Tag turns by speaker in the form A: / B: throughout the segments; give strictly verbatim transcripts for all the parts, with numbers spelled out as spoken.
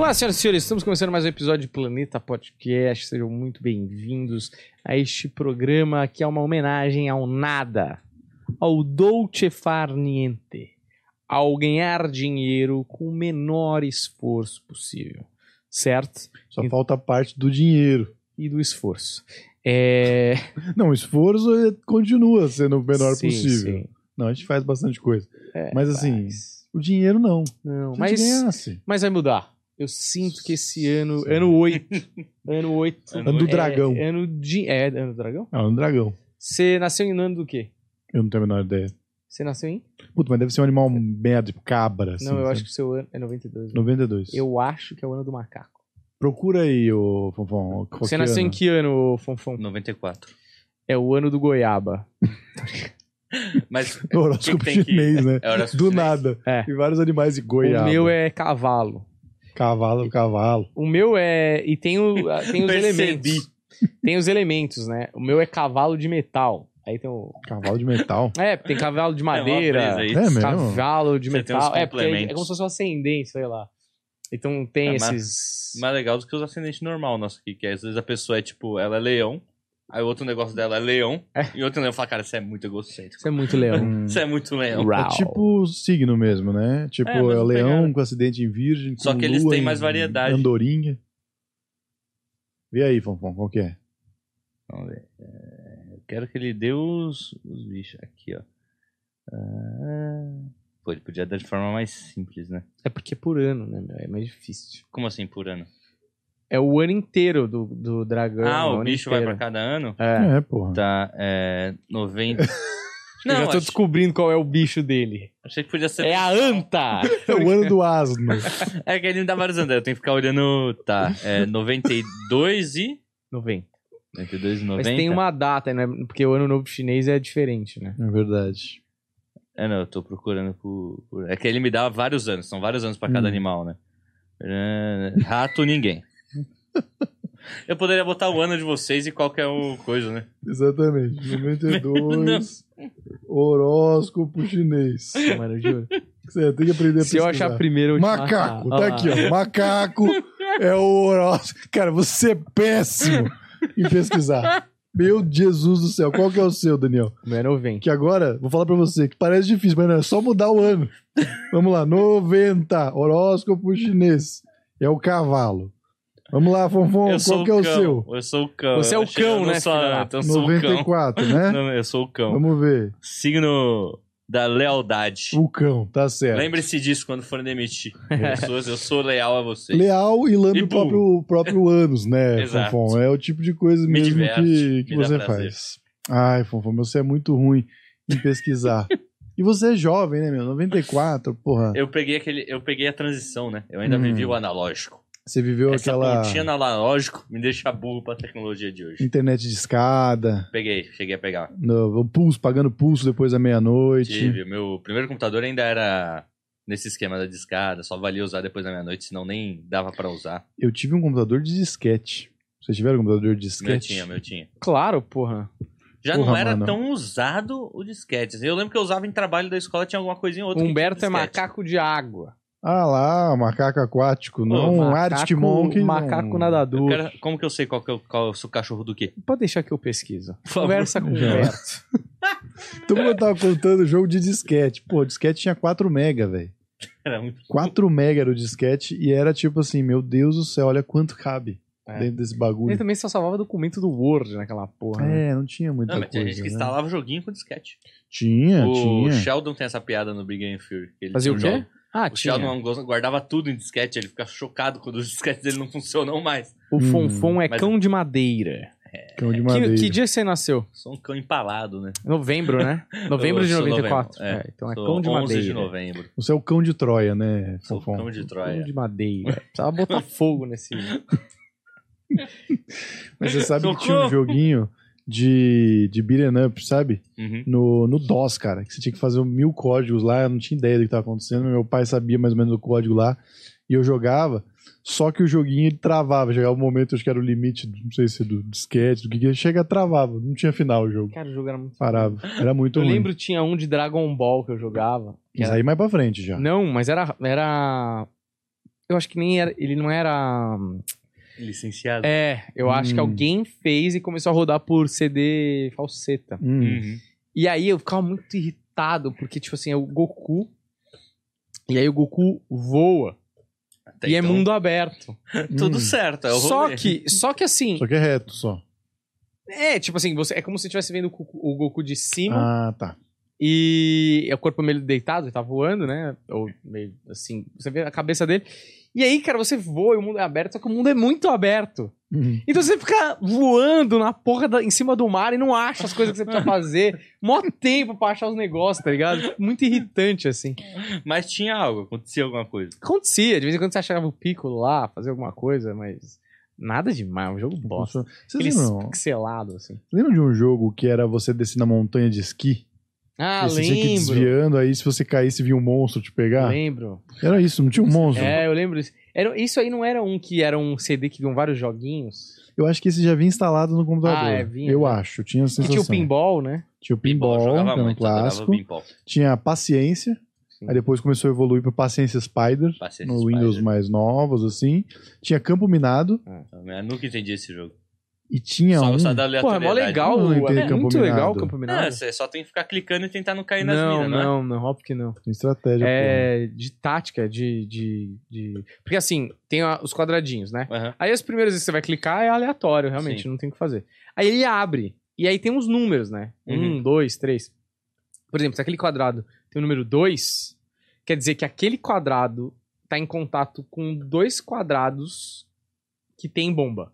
A: Olá, senhoras e senhores, estamos começando mais um episódio de Planeta Podcast. Sejam muito bem-vindos a este programa que é uma homenagem ao nada, ao dolce far niente, ao ganhar dinheiro com o menor esforço possível, certo?
B: Só e... falta a parte do dinheiro.
A: E do esforço. É...
B: Não, o esforço continua sendo o menor
A: sim,
B: possível.
A: Sim.
B: Não, a gente faz bastante coisa.
A: É,
B: mas assim,
A: mas...
B: o dinheiro não.
A: Não,
B: Se
A: mas,
B: ganhasse.
A: mas vai mudar. Eu sinto que esse ano, sim. ano oito, ano oito...
B: Ano do dragão.
A: É ano, de, é ano do dragão?
B: É, ano do dragão.
A: Você nasceu em ano do quê?
B: Eu não tenho a menor ideia.
A: Você nasceu em?
B: Puta, mas deve ser um animal merda, tipo cabra. Assim,
A: não, eu
B: sabe?
A: acho que o seu ano é noventa e dois. Né?
B: noventa e dois.
A: Eu acho que é o ano do macaco.
B: Procura aí, ô Fonfon.
A: Você nasceu ano? Em que ano, Fonfon?
C: noventa e quatro.
A: É o ano do goiaba.
C: Mas
B: o horóscopo chinês, que... né?
C: É horóscopo
B: do
C: chinês.
B: nada.
A: É.
B: Tem vários animais de goiaba.
A: O meu é cavalo.
B: Cavalo, cavalo.
A: O meu é... E tem, o, tem os elementos. Tem os elementos, né? O meu é cavalo de metal. Aí tem o...
B: Cavalo de metal?
A: É, tem cavalo de madeira.
B: É, é mesmo?
A: Cavalo de
C: Você
A: metal. É, porque é como se fosse um ascendente, sei lá. Então tem
C: é
A: esses...
C: Mais, mais legal do que os ascendentes normal nosso aqui, que às vezes a pessoa é tipo, ela é leão, aí o outro negócio dela é leão, é. E o outro leão fala, cara, você é muito egocêntrico.
A: Você é muito leão.
C: Você é muito leão.
B: É tipo signo mesmo, né? Tipo, é, é leão pegando. Com acidente em virgem, com
C: só que eles
B: lua
C: têm mais variedade.
B: Andorinha. Vê aí, Fonfon, qual que é?
C: Vamos ver. É, eu quero que ele dê os, os bichos. Aqui, ó. Ah... Pô, ele podia dar de forma mais simples, né?
A: É porque é por ano, né? É mais difícil.
C: Como assim por ano?
A: É o ano inteiro do, do dragão.
C: Ah, o,
A: o
C: bicho
A: inteiro.
C: vai pra cada ano?
B: É, é porra.
C: Tá, é... noventa...
A: Não, eu já tô acho... descobrindo qual é o bicho dele.
C: Achei que podia ser...
A: É a anta!
B: É o ano do asno.
C: É que ele não dá vários anos, eu tenho que ficar olhando... Tá, é noventa e dois e...
A: noventa.
C: noventa e dois e noventa.
A: Mas tem uma data, né? Porque o ano novo chinês é diferente, né?
B: É verdade.
C: É, não, eu tô procurando por, por... É que ele me dá vários anos, são vários anos pra cada hum. animal, né? Rato, ninguém. Eu poderia botar o ano de vocês e qualquer coisa, né?
B: Exatamente. noventa e dois, horóscopo chinês.
A: Mano, eu juro.
B: Você tem que aprender a
A: Se eu achar primeiro, eu te
B: Macaco,
A: matar.
B: tá ah. aqui, ó. Macaco é o horóscopo. Cara, você é péssimo em pesquisar. Meu Jesus do céu, qual que é o seu, Daniel?
A: O meu é noventa.
B: Que agora, vou falar pra você, que parece difícil, mas não, é só mudar o ano. Vamos lá, noventa, horóscopo chinês. É o cavalo. Vamos lá, Fonfon, qual que é o
C: cão.
B: seu?
C: Eu sou o cão.
A: Você é o cão, né?
C: Sou, então sou
B: noventa e quatro,
C: o cão.
B: né?
C: Não, eu sou o cão.
B: Vamos ver.
C: Signo da lealdade.
B: O cão, tá certo.
C: Lembre-se disso quando forem demitir pessoas. Eu sou leal a vocês.
B: Leal e lambe o próprio, próprio ânus, né,
C: Exato.
B: Fonfon? É o tipo de coisa
C: me
B: mesmo
C: diverte,
B: que, que
C: me
B: você faz. Ai, Fonfon, você é muito ruim em pesquisar. E você é jovem, né, meu? noventa e quatro, porra.
C: Eu peguei, aquele, eu peguei a transição, né? Eu ainda hum. vivi o analógico.
B: Você viveu
C: Essa
B: aquela...
C: pontinha no analógico me deixa burro pra tecnologia de hoje.
B: Internet de escada.
C: Peguei, cheguei a pegar.
B: No, o pulso, pagando pulso depois da meia-noite.
C: Tive, o meu primeiro computador ainda era nesse esquema da discada, só valia usar depois da meia-noite, senão nem dava pra usar.
B: Eu tive um computador de disquete. Vocês tiveram um computador de disquete?
C: Meu tinha, meu tinha.
A: Claro, porra.
C: Já
B: porra,
C: não era
B: mano.
C: tão usado o disquete. Eu lembro que eu usava em trabalho da escola, tinha alguma coisinha ou outra.
A: Humberto é macaco de água.
B: Ah lá, macaco aquático, não um Arctic Monk.
A: Macaco
B: não...
A: nadador.
C: Quero... Como que eu sei qual que é o, qual é o cachorro do quê?
A: Pode deixar que eu pesquiso. Conversa com o Humberto.
B: Todo mundo tava contando o jogo de disquete. Pô, o disquete tinha quatro mega, velho.
C: Era muito...
B: quatro mega era o disquete e era tipo assim, meu Deus do céu, olha quanto cabe é. dentro desse bagulho.
A: Ele também só salvava documento do Word naquela porra.
B: É,
A: né?
B: não tinha muita
C: não,
B: coisa.
C: Tinha gente que
B: né?
C: instalava joguinho com disquete.
B: Tinha,
C: o
B: tinha.
C: O Sheldon tem essa piada no Big Game Theory. Ele
A: Fazia o quê?
C: Jogo.
A: Ah,
C: o
A: tinha.
C: Sheldon guardava tudo em disquete, ele fica chocado quando os disquetes dele não funcionam mais.
A: O hum, Fonfon é
C: mas...
A: cão de madeira.
C: É...
B: Cão de madeira.
A: Que, que dia você nasceu?
C: Sou um cão empalado, né?
A: Novembro, né? Novembro de noventa e quatro.
C: Novembro, é.
A: É, então é
C: Sou
A: cão de
C: onze
A: madeira.
C: de novembro.
B: Você é o cão de Troia, né,
C: Sou
B: Fonfon?
C: Cão de Troia.
A: Cão de madeira. Precisava botar fogo nesse...
B: Mas você sabe que tinha um joguinho de, de beat'em up, sabe?
C: Uhum.
B: No, no DOS, cara, que você tinha que fazer mil códigos lá, eu não tinha ideia do que estava acontecendo, meu pai sabia mais ou menos o código lá, e eu jogava, só que o joguinho ele travava, chegava um momento, acho que era o limite, não sei se do disquete, do que que chega, travava, não tinha final o jogo.
A: Cara, o jogo era muito...
B: Parava, era muito
A: Eu
B: ruim.
A: lembro tinha um de Dragon Ball que eu jogava.
B: Mas era... aí mais pra frente já.
A: Não, mas era... era... eu acho que nem era, ele não era...
C: Licenciado.
A: É, eu acho
B: Hum.
A: que alguém fez e começou a rodar por C D falseta.
B: Hum.
C: Uhum.
A: E aí eu ficava muito irritado, porque, tipo assim, é o Goku, e aí o Goku voa,
C: Até
A: e é
C: então,
A: mundo aberto.
C: tudo
B: Hum.
C: certo. É o
A: Só
C: rolê.
A: que, só que assim,
B: Só que é reto, só.
A: é, tipo assim, você, é como se você estivesse vendo o Goku, o Goku de cima,
B: Ah, tá.
A: e é o corpo meio deitado, ele tá voando, né? Ou meio assim, você vê a cabeça dele. E aí, cara, você voa e o mundo é aberto, só que o mundo é muito aberto.
B: Uhum.
A: Então você fica voando na porra da, em cima do mar e não acha as coisas que você precisa fazer. Mó tempo pra achar os negócios, tá ligado? Muito irritante, assim.
C: Mas tinha algo, acontecia alguma coisa.
A: Acontecia, de vez em quando você achava o Piccolo lá, fazer alguma coisa, mas nada demais, um jogo bosta.
B: Vocês
A: Aquele
B: lembram,
A: pixelado, assim.
B: lembram de um jogo que era você descer na montanha de esqui?
A: Ah,
B: E você tinha que ir
A: lembro.
B: desviando, aí se você caísse vinha um monstro te pegar?
A: Lembro.
B: Era isso, não tinha um monstro?
A: É, eu lembro disso. Era, isso aí não era um que era um C D que vinham vários joguinhos?
B: Eu acho que esse já vinha instalado no computador.
A: Ah, é, vinha,
B: eu
A: né?
B: acho, tinha a
A: Que
B: sensação.
A: tinha o pinball, né?
B: Tinha o
C: Pinball,
B: pinball,
C: eu jogava
B: que era um
C: muito, adorava
B: clássico.
C: pinball.
B: Tinha a paciência.
A: Sim.
B: Aí depois começou a evoluir para Paciência Spider,
C: Paciência
B: no
C: Spider.
B: Windows mais novos, assim. Tinha Campo Minado
C: Eu nunca entendi esse jogo.
B: e tinha
C: Só,
B: um...
C: só da
A: Porra, é mó
C: aleatoriedade.
A: legal.
B: Não entendi
A: É
B: Campo
A: muito legal o
B: Minado.
A: Campo
C: Não,
A: Minado.
C: você só tem que ficar clicando e tentar não cair nas
A: Não,
C: minas, não, é?
A: não, não, óbvio que não.
B: Tem estratégia,
A: É de tática, de, de, de... Porque assim, tem a- os quadradinhos, né?
C: Aham.
A: Aí as primeiras vezes que você vai clicar é aleatório, realmente,
C: Sim.
A: não tem o que fazer. Aí ele abre, e aí tem uns números, né?
C: Uhum.
A: Um, dois, três. Por exemplo, se aquele quadrado tem o número dois, quer dizer que aquele quadrado tá em contato com dois quadrados que tem bomba.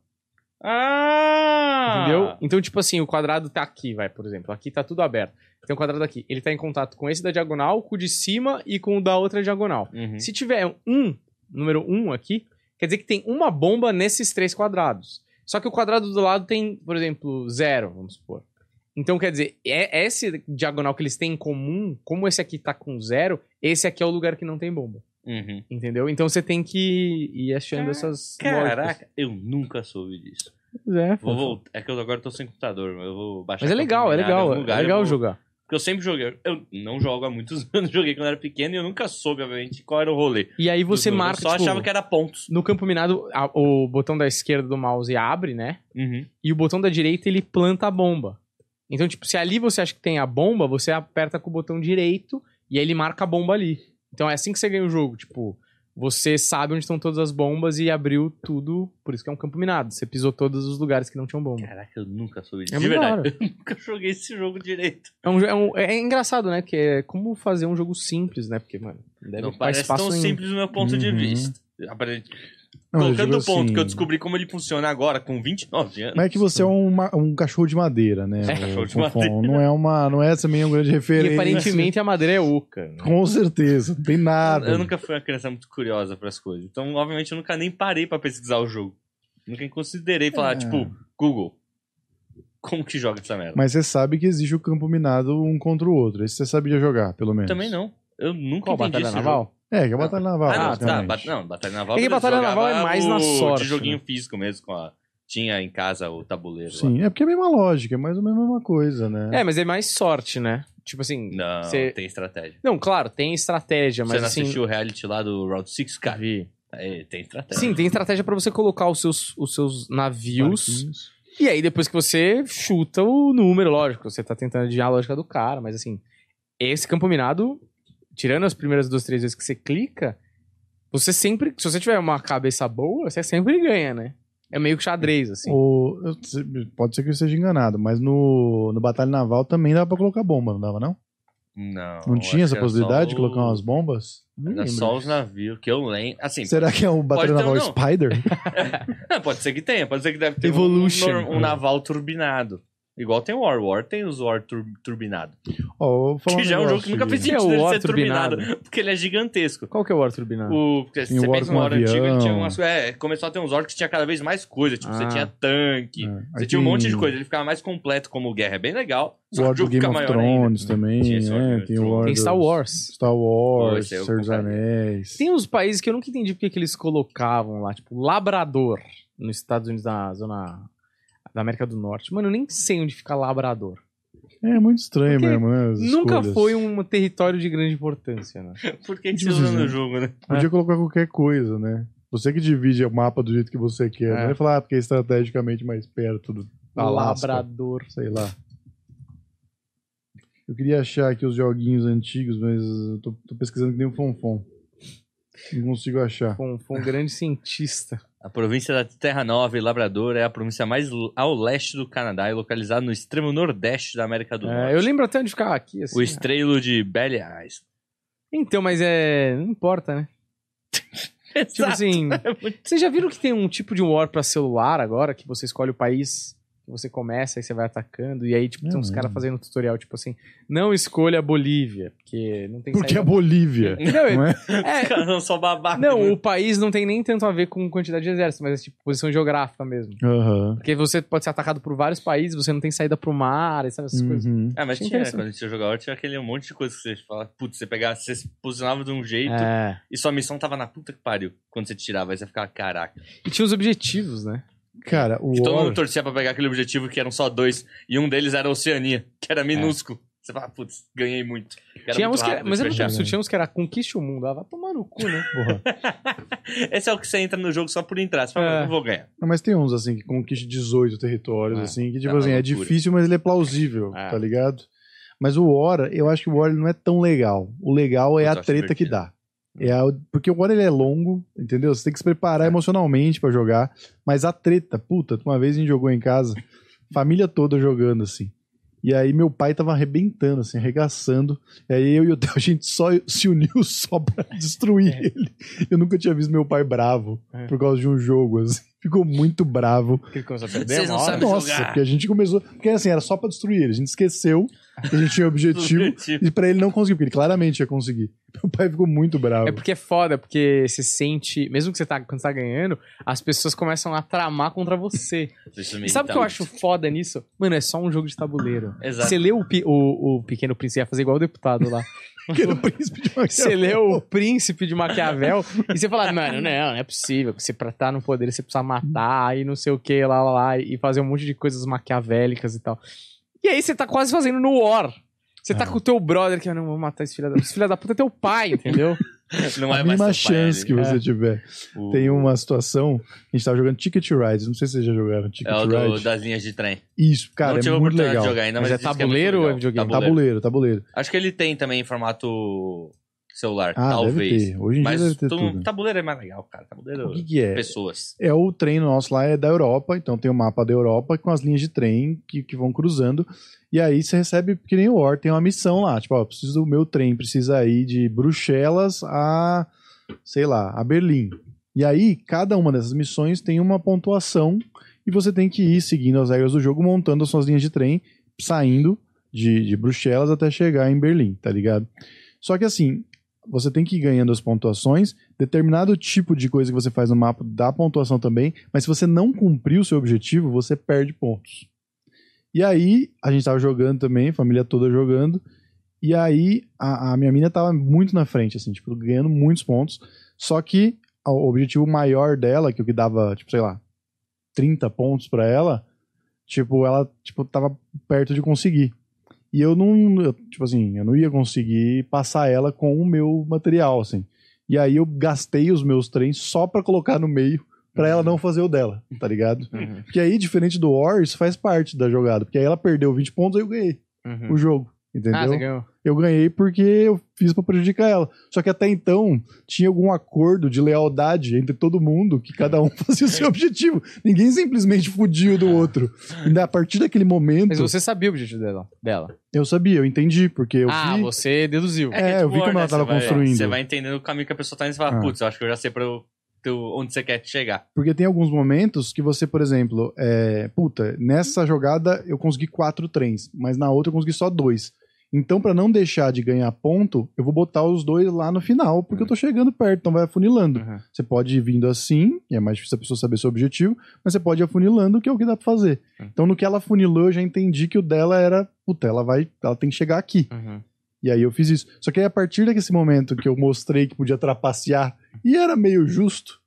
C: Ah!
A: Entendeu? Então, tipo assim, o quadrado tá aqui, vai, por exemplo. Aqui tá tudo aberto. Tem um quadrado aqui. Ele tá em contato com esse da diagonal, com o de cima e com o da outra diagonal.
C: Uhum.
A: Se tiver um, número um aqui, quer dizer que tem uma bomba nesses três quadrados. Só que o quadrado do lado tem, por exemplo, zero, vamos supor. Então, quer dizer, é esse diagonal que eles têm em comum, como esse aqui tá com zero, esse aqui é o lugar que não tem bomba.
C: Uhum.
A: Entendeu? Então você tem que ir achando
C: Ca-
A: essas.
C: Caraca, eu nunca soube disso.
A: lógicas. É,
C: Vou voltar. É que eu agora tô sem computador, eu vou baixar.
A: mas é legal, é
C: Campo Minado em
A: legal.
C: algum
A: É
C: lugar, eu
A: legal
C: vou-
A: jogar.
C: Porque eu sempre joguei. Eu não jogo há muitos anos, joguei quando era pequeno e eu nunca soube, obviamente, qual era o rolê.
A: E aí você
C: do jogo.
A: marca.
C: Eu só
A: tipo,
C: achava que era pontos.
A: No campo minado, a- o botão da esquerda do mouse abre, né?
C: Uhum.
A: E o botão da direita ele planta a bomba. Então, tipo, se ali você acha que tem a bomba, você aperta com o botão direito e aí ele marca a bomba ali. Então é assim que você ganha o jogo. Tipo, você sabe onde estão todas as bombas e abriu tudo. Por isso que é um campo minado. Você pisou todos os lugares que não tinham bomba.
C: Caraca, eu nunca soube disso.
A: É
C: De
A: muito da
C: verdade.
A: hora.
C: Eu nunca joguei esse jogo direito.
A: É, um, jo- é, um- é engraçado, né? Que é como fazer um jogo simples, né? Porque, mano, deve
C: Não
A: ocupar
C: parece
A: espaço
C: tão
A: em...
C: simples do meu ponto de
B: Uhum.
C: vista. Aparente-
B: Não, eu
C: Colocando
B: digo
C: o ponto
B: assim,
C: que eu descobri como ele funciona agora, com vinte e nove anos.
B: Mas é que você é um, ma- um cachorro de madeira, né?
C: É,
B: o
C: cachorro de
B: Fofão.
C: madeira.
B: Não é uma, não é também uma grande
A: E
B: referência.
A: aparentemente a madeira é oca. né?
B: Com certeza, não tem nada.
C: Eu nunca fui uma criança muito curiosa pras coisas. Então, obviamente, eu nunca nem parei pra pesquisar o jogo. Nunca considerei falar,
B: É.
C: tipo, Google, como que joga essa merda?
B: Mas você sabe que existe o campo minado um contra o outro. Esse você sabia jogar, pelo menos.
C: Também não. Eu nunca
A: Qual,
C: entendi
A: Batalha
C: esse
A: Naval?
C: jogo.
B: É, que é a Batalha Naval.
C: Ah, não, tá.
B: basicamente.
C: Bat- Não, Batalha Naval.
A: É que
C: beleza,
A: Batalha Naval
C: jogava
A: é mais na
C: o
A: sorte,
C: de joguinho
A: né?
C: físico mesmo, com a... tinha em casa o tabuleiro. lá.
B: Sim, é porque é a mesma lógica, é mais ou menos a mesma coisa, né?
A: É, mas é mais sorte, né? Tipo assim...
C: Não,
A: Você-
C: tem estratégia.
A: Não, claro, tem estratégia,
C: Você
A: mas
C: não
A: assim...
C: assistiu o reality lá do Round Six, cara?
A: Vi.
C: É, tem estratégia.
A: Sim, tem estratégia pra você colocar os seus, os seus navios.
B: Barquinhos.
A: E aí, depois que você chuta o número, lógico, você tá tentando adivinhar a lógica do cara, mas assim, esse campo minado, tirando as primeiras duas, três vezes que você clica, você sempre, se você tiver uma cabeça boa, você sempre ganha, né? É meio que xadrez, assim.
B: Ou, eu- pode ser que eu esteja enganado, mas no, no Batalha Naval também dava pra colocar bomba, não dava, não?
C: Não.
B: Não
C: eu
B: tinha essa
C: acho que era
B: possibilidade
C: só
B: de
C: o-
B: colocar umas bombas?
A: Não
C: Era
A: lembro.
C: só os navios, que eu lembro. Assim,
B: Será que é o Batalha
C: ter
B: Naval
C: um, não.
B: Spider?
C: não, pode ser que tenha, pode ser que deve ter um-
A: Evolution.
C: um, um naval turbinado. Igual tem o War War, tem os War tur- turbinado.
B: Ó, eu vou falar
C: Que já é um jogo
B: negócio
C: que nunca
B: aqui.
C: fez
A: Que é
C: sentido
A: o
C: ele
A: War
C: ser turbinado,
A: turbinado?
C: porque ele é gigantesco.
A: Qual que é o War turbinado?
C: O, porque
B: Tinha
C: você
B: o War
C: pensa
B: com
C: no War antigo, ele tinha
B: avião.
C: umas é, começou a ter uns War que tinha cada vez mais coisa. Tipo, você
A: Ah.
C: tinha tanque,
B: É.
C: você
B: Aí
C: tinha um
B: tem
C: monte de coisa. Ele ficava mais completo como guerra, é bem legal.
B: O
C: Só
B: War
C: que o
B: do
C: jogo
B: Game
C: fica
B: of
C: maior ainda.
B: Thrones também,
C: Tinha esse War do
B: né?
C: Game of
B: Tem o War
C: Thrones.
A: Tem
B: dos-
A: Star Wars.
B: Star Wars,
C: Pô, esse aí eu
B: Senhor dos
C: compraria.
B: Anéis.
A: Tem uns países que eu nunca entendi porque que eles colocavam lá, tipo, Labrador, nos Estados Unidos, na zona da América do Norte. Mano, eu nem sei onde fica Labrador.
B: É muito estranho
A: Porque
B: mesmo, né? as
A: Nunca
B: escolhas.
A: foi um território de grande importância, né?
C: Por que, que você
B: Tipo
C: usa
B: assim,
C: no jogo, né?
B: Podia colocar qualquer coisa, né? Você que divide o mapa do jeito que você quer.
A: É.
B: Não é falar ah, porque é estrategicamente mais perto do Alasca,
A: Labrador.
B: sei lá. Eu queria achar aqui os joguinhos antigos, mas eu tô, tô pesquisando que nem um fonfon. Não consigo achar.
A: Foi um, foi um grande cientista.
C: A província da Terra Nova e Labrador é a província mais l- ao leste do Canadá e localizada no extremo nordeste da América do
A: É,
C: Norte.
A: eu lembro até onde ficava aqui. Assim,
C: O estrelo de Belly Eyes.
A: Então, mas é. Não importa, né? Tipo assim. Vocês já viram que tem um tipo de war pra celular agora? Que você escolhe o país que você começa, aí você vai atacando. E aí, tipo,
B: É
A: tem uns
B: mesmo.
A: caras fazendo tutorial, tipo assim: não escolha a Bolívia, porque não tem
B: Porque a
A: saída-
B: Bolívia.
A: Não,
B: Não é?
A: é,
C: Os caras não são babaca.
A: não,
C: né?
A: o país não tem nem tanto a ver com quantidade de exército, mas é tipo posição geográfica mesmo.
B: Aham.
A: Porque você pode ser atacado por vários países, você não tem saída pro mar, e sabe essas coisas.
B: Uhum.
C: Ah, mas
A: Achei
C: tinha, né?
A: interessante.
C: Quando a gente ia jogar War, tinha aquele monte de coisa que você fala, putz, você pegava, você se posicionava de um jeito
A: É.
C: e sua missão tava na puta que pariu. Quando você tirava, aí você ficava, caraca.
A: E tinha os objetivos, né?
B: Cara, o
C: E todo
B: War...
C: mundo torcia pra pegar aquele objetivo que eram só dois, e um deles era a Oceania, que era minúsculo. Você fala, putz, ganhei muito. Era
A: Tinha
C: muito
A: uns que,
C: rápido
A: mas
C: de
A: era muito
C: fechar.
A: absurdo, tinha uns que era conquiste o mundo. Ah, vai tomar no cu, né?
B: Porra.
C: Esse é o que você entra no jogo só por entrar. Você fala,
A: É.
C: não vou ganhar.
B: Não, mas tem uns, assim, que conquistam dezoito territórios,
A: É.
B: assim, que, tipo
C: É uma
B: assim, é
C: loucura.
B: difícil, mas ele é plausível,
A: É.
B: tá ligado? Mas o War, eu acho que o War ele não é tão legal. O legal é
C: Eu
B: a
C: acho
B: treta que
C: divertido.
B: dá. É a- porque o War ele é longo, entendeu? Você tem que se preparar
C: É.
B: emocionalmente pra jogar. Mas a treta, puta, uma vez a gente jogou em casa, família toda jogando, assim. E aí meu pai tava arrebentando, assim, arregaçando. E aí eu e o Theo, a gente só se uniu só pra destruir
A: É.
B: ele. Eu nunca tinha visto meu pai bravo
A: É.
B: por causa de um jogo, assim. Ficou muito bravo.
A: Porque ele começou a perder
C: Vocês não
A: uma hora.
C: sabem
B: Nossa,
C: jogar.
B: porque a gente começou... Porque assim, era só pra destruir ele. A gente esqueceu que a gente tinha objetivo e pra ele não conseguir, porque ele claramente ia conseguir. Meu pai ficou muito bravo.
A: É porque é foda, porque você sente, mesmo que você tá, quando você tá ganhando, as pessoas começam a tramar contra você.
C: Isso me
A: E sabe o
C: irrita
A: que eu
C: muito.
A: acho foda nisso? Mano, é só um jogo de tabuleiro.
C: Exato.
A: Você lê o, Pi- o, o Pequeno Príncipe, ia fazer igual o deputado lá.
B: Pequeno Príncipe de Maquiavel.
A: Você lê o Príncipe de Maquiavel e você fala, mano, não, não é possível. Você pra estar no poder, você precisa matar e não sei o que, lá, lá, lá, e fazer um monte de coisas maquiavélicas e tal. E aí você tá quase fazendo no War. Você tá
B: É.
A: com o teu brother que, eu não vou matar esse filho da... Esse filho da puta é teu pai, entendeu?
C: Não
B: A
C: é mais
B: mínima
C: seu pai,
B: chance
C: ele-
B: que você
A: É.
B: tiver.
C: o-
B: Tem uma situação, a gente tava jogando Ticket Rides, não sei se vocês já jogaram Ticket
C: É o do,
B: Ride.
C: das linhas de trem.
B: Isso, cara,
C: não tive
B: é
C: a
B: muito
C: oportunidade
B: legal.
C: de jogar ainda,
A: Mas
C: mas,
A: é
C: diz que muito
A: tabuleiro ou é
C: legal.
A: videogame?
B: Tabuleiro, tabuleiro.
C: Acho que ele tem também em formato celular,
B: Ah,
C: talvez.
B: deve ter. Hoje em dia
C: Mas
B: deve ter
C: todo-
B: tudo.
C: tabuleiro é mais legal, cara. Tabuleiro,
B: O que que é?
C: pessoas.
B: É o trem nosso lá é da Europa, então tem o mapa da Europa com as linhas de trem que, que vão cruzando. E aí você recebe, que nem o War, tem uma missão lá. Tipo, ó, preciso do meu trem, precisa ir de Bruxelas a, sei lá, a Berlim. E aí, cada uma dessas missões tem uma pontuação e você tem que ir seguindo as regras do jogo, montando as suas linhas de trem, saindo de, de Bruxelas até chegar em Berlim, tá ligado? Só que assim, você tem que ir ganhando as pontuações, determinado tipo de coisa que você faz no mapa dá pontuação também, mas se você não cumprir o seu objetivo, você perde pontos. E aí, a gente tava jogando também, família toda jogando, e aí a, a minha mina tava muito na frente, assim, tipo, ganhando muitos pontos, só que o objetivo maior dela, que é o que dava, tipo, sei lá, trinta pontos pra ela, tipo, ela, tipo, tava perto de conseguir. E eu não, eu, tipo assim, eu não ia conseguir passar ela com o meu material, assim. E aí eu gastei os meus trens só pra colocar no meio, pra ela não fazer o dela, tá ligado?
A: Uhum,
B: Porque aí, diferente do War, isso faz parte da jogada. Porque aí ela perdeu vinte pontos, aí eu ganhei
A: uhum.
B: o jogo, entendeu?
A: Ah, você ganhou.
B: Eu ganhei porque eu fiz pra prejudicar ela. Só que até então, tinha algum acordo de lealdade entre todo mundo, que cada um fazia o seu objetivo. Ninguém simplesmente fudia do outro. E a partir daquele momento,
A: Mas você sabia o objetivo dela. dela.
B: eu sabia, eu entendi, porque eu
A: ah,
B: vi...
A: você deduziu.
B: É, eu vi como ela tava
C: você vai-
B: construindo.
C: Você vai entendendo o caminho que a pessoa tá indo e você fala,
B: Ah.
C: putz, eu acho que eu já sei pra eu, teu- onde você quer chegar.
B: Porque tem alguns momentos que você, por exemplo, é, puta, nessa jogada eu consegui quatro trens, mas na outra eu consegui só dois. Então, pra não deixar de ganhar ponto, eu vou botar os dois lá no final, porque eu tô chegando perto, então vai afunilando.
A: Uhum.
B: Você pode ir vindo assim, e é mais difícil a pessoa saber seu objetivo, mas você pode ir afunilando, que é o que dá pra fazer.
A: Uhum.
B: Então, no que ela afunilou, eu já entendi que o dela era, puta, ela vai, ela tem que chegar aqui.
A: Uhum.
B: E aí eu fiz isso. Só que aí, a partir desse momento que eu mostrei que podia trapacear, e era meio justo,
A: Uhum.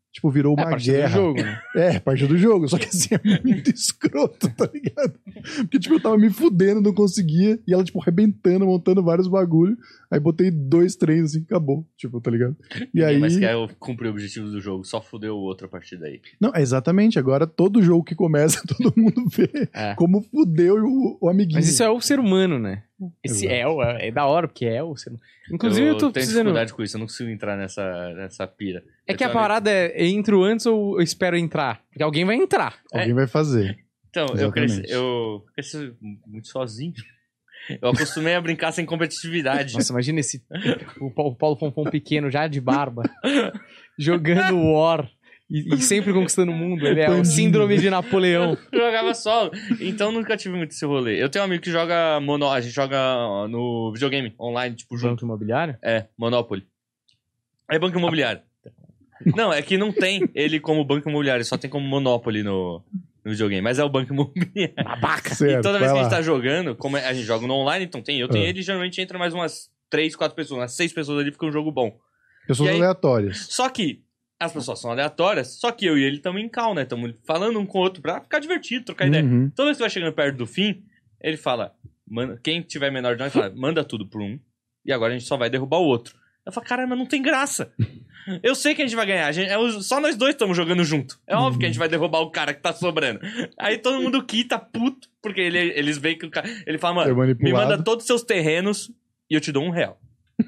B: tipo, virou
A: É
B: uma
A: parte
B: guerra.
A: do jogo, né?
B: É, parte do jogo. Só que assim, é muito escroto, tá ligado? Porque, tipo, eu tava me fudendo, não conseguia. E ela, tipo, arrebentando, montando vários bagulho. Aí botei dois treinos assim, acabou. Tipo, tá ligado? E
C: Ninguém
B: aí...
C: mais quer cumprir o objetivo do jogo, só fudeu o outro a partir daí.
B: Não, exatamente. Agora, todo jogo que começa, todo mundo vê
A: É.
B: como fudeu o, o amiguinho.
A: Mas isso é o ser humano, né? Esse
B: Exato.
A: é, o- é da hora, porque é o ser humano. Inclusive, eu,
C: eu
A: tô
C: tenho
A: precisando...
C: dificuldade com isso, eu não consigo entrar nessa, nessa pira.
A: É
C: Eu
A: que a
C: tenho um amigo-
A: parada é, entro antes ou eu espero entrar? Porque alguém vai entrar.
B: Alguém vai fazer.
C: Então, eu cresci,
B: Exatamente.
C: eu cresci muito sozinho. Eu acostumei a brincar sem competitividade.
A: Nossa, imagina esse... O Pa- o Paulo Fonfon pequeno, já de barba, jogando War e, e sempre conquistando o mundo. Ele é o
B: Pandinho.
A: síndrome de Napoleão.
C: Eu jogava solo, então nunca tive muito esse rolê. Eu tenho um amigo que joga Mono, a gente joga no videogame online, tipo, junto.
A: Banco imobiliário?
C: É, Monopoly. É banco imobiliário. Não, é que não tem ele como banco imobiliário, só tem como Monopoly no, no videogame, mas é o banco imobiliário.
A: Babaca.
B: Certo,
C: E toda vez
B: vai
C: que a gente
B: lá.
C: tá jogando, como a gente joga no online, então tem eu, tenho
B: Ah.
C: ele, geralmente entra mais umas três, quatro pessoas, umas seis pessoas ali, fica um jogo bom.
B: Pessoas
C: E aí-
B: aleatórias.
C: Só que as pessoas são aleatórias, só que eu e ele estamos em cal, né? Estamos falando um com o outro pra ficar divertido, trocar ideia.
B: Uhum.
C: Toda vez que vai chegando perto do fim, ele fala, manda, quem tiver menor de nós, fala, manda tudo por um, e agora a gente só vai derrubar o outro. Eu falo, caramba, não tem graça. Eu sei que a gente vai ganhar, a gente- é o- só nós dois estamos jogando junto. É óbvio que a gente vai derrubar o cara que tá sobrando. Aí todo mundo quita puto, porque ele- eles veem que o cara... Ele fala,
B: É
C: mano, me
B: manipulado.
C: manda todos os seus terrenos e eu te dou um real.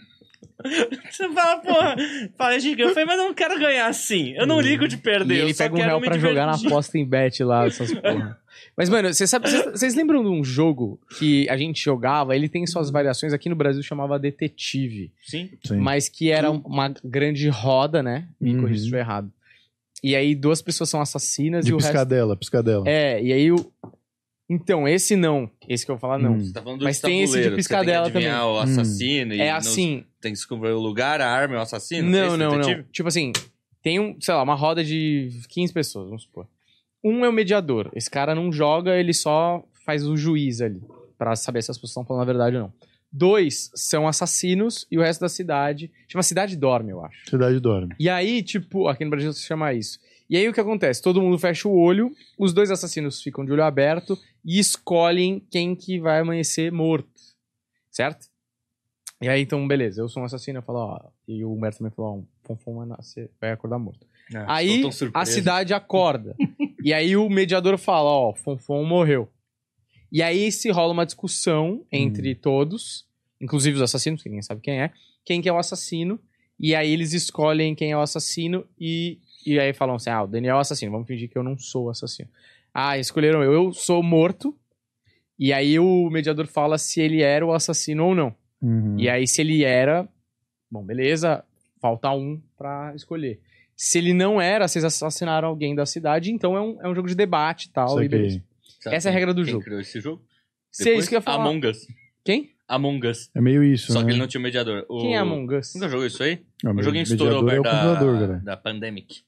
C: Você fala, porra, fala, é gigante. Eu falei, mas eu não quero ganhar assim. Eu não ligo de perder.
A: E
C: eu
A: ele
C: só
A: pega um
C: quero
A: real
C: me
A: pra jogar na
C: divertir.
A: aposta em bet lá, essas porra. Mas, mano, vocês sabe- vocês- vocês lembram de um jogo que a gente jogava? Ele tem suas variações, aqui no Brasil chamava Detetive.
C: Sim.
B: Sim.
A: Mas que era uma grande roda, né? Me
B: Uhum.
A: corrija se estiver errado. E aí duas pessoas são assassinas
B: De
A: e o resto...
B: piscadela, piscadela.
A: É, e aí o... Então, esse não. Esse que eu vou falar, não.
B: Hum.
C: Você tá falando do
A: Mas tem esse de
C: tabuleiro, que
A: piscadela
C: você tem que adivinhar
A: também.
C: o assassino. E
A: É
C: nos-
A: assim...
C: Tem que descobrir o lugar, a arma, o assassino.
A: Não,
C: é esse
A: não,
C: detetive?
A: não. Tipo assim, tem um, sei lá, uma roda de quinze pessoas, vamos supor. Um é o mediador. Esse cara não joga, ele só faz o juiz ali, pra saber se as pessoas estão falando a verdade ou não. Dois são assassinos e o resto da cidade... Chama Cidade Dorme, eu acho.
B: Cidade dorme.
A: E aí, tipo, aqui no Brasil se chama isso. E aí o que acontece? Todo mundo fecha o olho, os dois assassinos ficam de olho aberto e escolhem quem que vai amanhecer morto. Certo? E aí, então, beleza, eu sou um assassino, eu falo, ó... E o Humberto também falou, ó, um Fonfon vai, nascer, vai acordar morto.
C: Ah,
A: Aí
C: tô tão
A: a
C: surpreso.
A: cidade acorda. E aí o mediador fala, ó, Fonfon morreu. E aí se rola uma discussão entre todos, inclusive os assassinos, que ninguém sabe quem é, quem que é o assassino. E aí eles escolhem quem é o assassino e, e aí falam assim, ah, o Daniel é o assassino, vamos fingir que eu não sou o assassino. Ah, escolheram eu, eu sou morto. E aí o mediador fala se ele era o assassino ou não.
B: Uhum.
A: E aí, se ele era, bom, beleza, falta um pra escolher. Se ele não era, vocês assassinaram alguém da cidade, então é um, é um jogo de debate e tal.
B: Saquei.
A: E beleza.
C: Sabe
A: Essa é a
C: quem-
A: regra do
C: quem
A: jogo.
C: criou esse jogo?
A: Se é isso que eu ia falar.
C: Among Us.
A: Quem?
C: Among Us.
B: É meio isso,
C: Só
B: né?
C: que ele não tinha mediador. O...
A: Quem é Among Us?
C: Nunca jogou isso aí?
B: Não,
C: O joguinho que estourou
B: mediador é
C: perto
B: o computador,
C: da,
B: cara.
C: da Pandemic.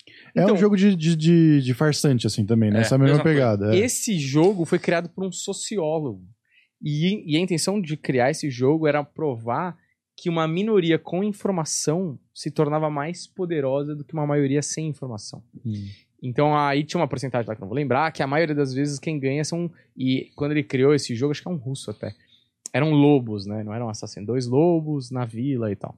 B: É
A: Então-
B: um jogo de, de, de, de farsante, assim, também, né?
C: É,
B: Essa é a mesma,
C: mesma coisa.
B: pegada. é.
A: Esse jogo foi criado por um sociólogo. E, e a intenção de criar esse jogo era provar que uma minoria com informação se tornava mais poderosa do que uma maioria sem informação.
B: Hum.
A: Então aí tinha uma porcentagem lá que eu não vou lembrar, que a maioria das vezes quem ganha são... E quando ele criou esse jogo, acho que é um russo até. Eram lobos, né? Não eram assassinos. Dois lobos na vila e tal.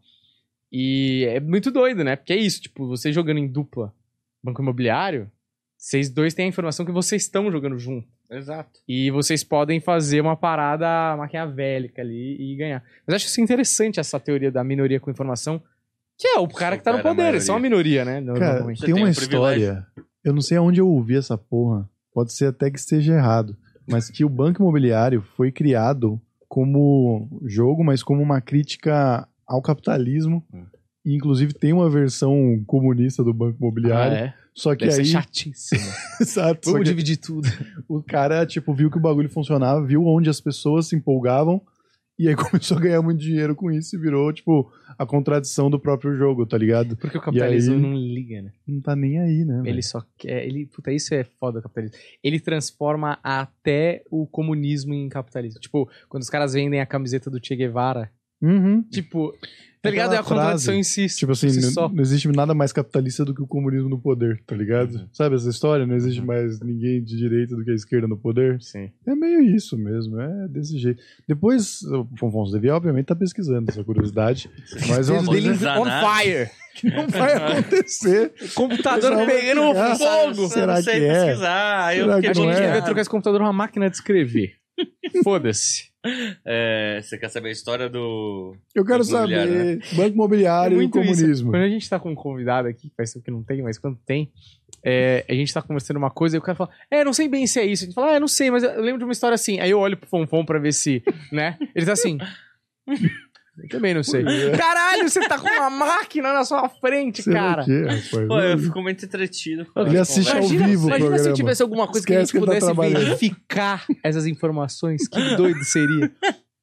A: E é muito doido, né? Porque é isso, tipo, você jogando em dupla banco imobiliário, vocês dois têm a informação que vocês estão jogando junto.
C: Exato.
A: E vocês podem fazer uma parada maquiavélica ali e ganhar. Mas eu acho isso interessante, essa teoria da minoria com informação, que é o cara que tá no
C: Supera a
A: poder, eles são a minoria, né?
B: Cara,
A: Normalmente.
C: Você
B: tem
C: tem
B: uma
C: um
B: história. Eu não sei aonde eu ouvi essa porra. Pode ser até que esteja errado. Mas que o Banco Imobiliário foi criado como jogo, mas como uma crítica ao capitalismo.
C: Hum.
B: E, inclusive, tem uma versão comunista do Banco Imobiliário.
A: Ah, é?
B: Só que
A: Deve ser
B: aí.
A: chatíssimo.
B: Exato. Só
A: Vamos
B: que
A: dividir tudo.
B: o cara, tipo, viu que o bagulho funcionava, viu onde as pessoas se empolgavam. E aí começou a ganhar muito dinheiro com isso e virou, tipo, a contradição do próprio jogo, tá ligado?
A: Porque o capitalismo
B: E aí-
A: não liga, né?
B: Não tá nem aí, né?
A: Ele
B: velho?
A: só quer. Ele, puta, isso é foda o capitalismo. Ele transforma até o comunismo em capitalismo. Tipo, quando os caras vendem a camiseta do Che Guevara.
B: Uhum.
A: Tipo, Tá ligado? É a
B: Aquela
A: contradição
B: frase,
A: em si.
B: Tipo assim,
A: si
B: n-
A: só.
B: não existe nada mais capitalista do que o comunismo no poder, tá ligado?
C: Uhum.
B: Sabe essa história? Não existe
A: Uhum.
B: mais ninguém de direita do que a esquerda no poder.
A: Sim.
B: É meio isso mesmo, é desse jeito. Depois, o Fonfon devia, obviamente, tá pesquisando essa curiosidade, mas é uma
A: Dedo dele
B: coisa
A: on
C: nada.
A: fire.
B: que não vai acontecer.
A: Computador
B: Pessoal vai
A: pegando
B: pegar.
A: fogo.
B: Será
C: eu não sei
B: que é?
C: pesquisar. Aí eu
B: Será
C: fiquei
B: que
A: A
B: não
A: gente
B: é?
A: devia
C: bloqueado.
A: trocar esse computador numa máquina de escrever. Foda-se.
C: É, você quer saber a história do...
B: Eu quero
C: Banco imobiliário,
B: saber Banco Imobiliário e o
A: isso.
B: comunismo.
A: Quando a gente tá com um convidado aqui, que faz tempo que não tem, mas quando tem, é, a gente tá conversando uma coisa e o cara fala, é, não sei bem se é isso. A gente fala, ah, eu não sei, mas eu lembro de uma história assim. Aí eu olho pro Fonfon pra ver se, né? Ele tá assim... Eu também não sei.
B: Pois é.
A: Caralho, você tá com uma máquina na sua frente,
B: Será
A: cara.
B: que é, rapaz?
C: Pô, eu fico muito entretido. com
B: Ele
C: a
B: assiste ao
C: conversa.
A: Imagina,
B: vivo o
A: imagina se
B: programa.
A: tivesse alguma coisa que a
B: Esquece
A: gente
B: que ele tá
A: pudesse
B: trabalhando.
A: verificar essas informações. Que doido seria.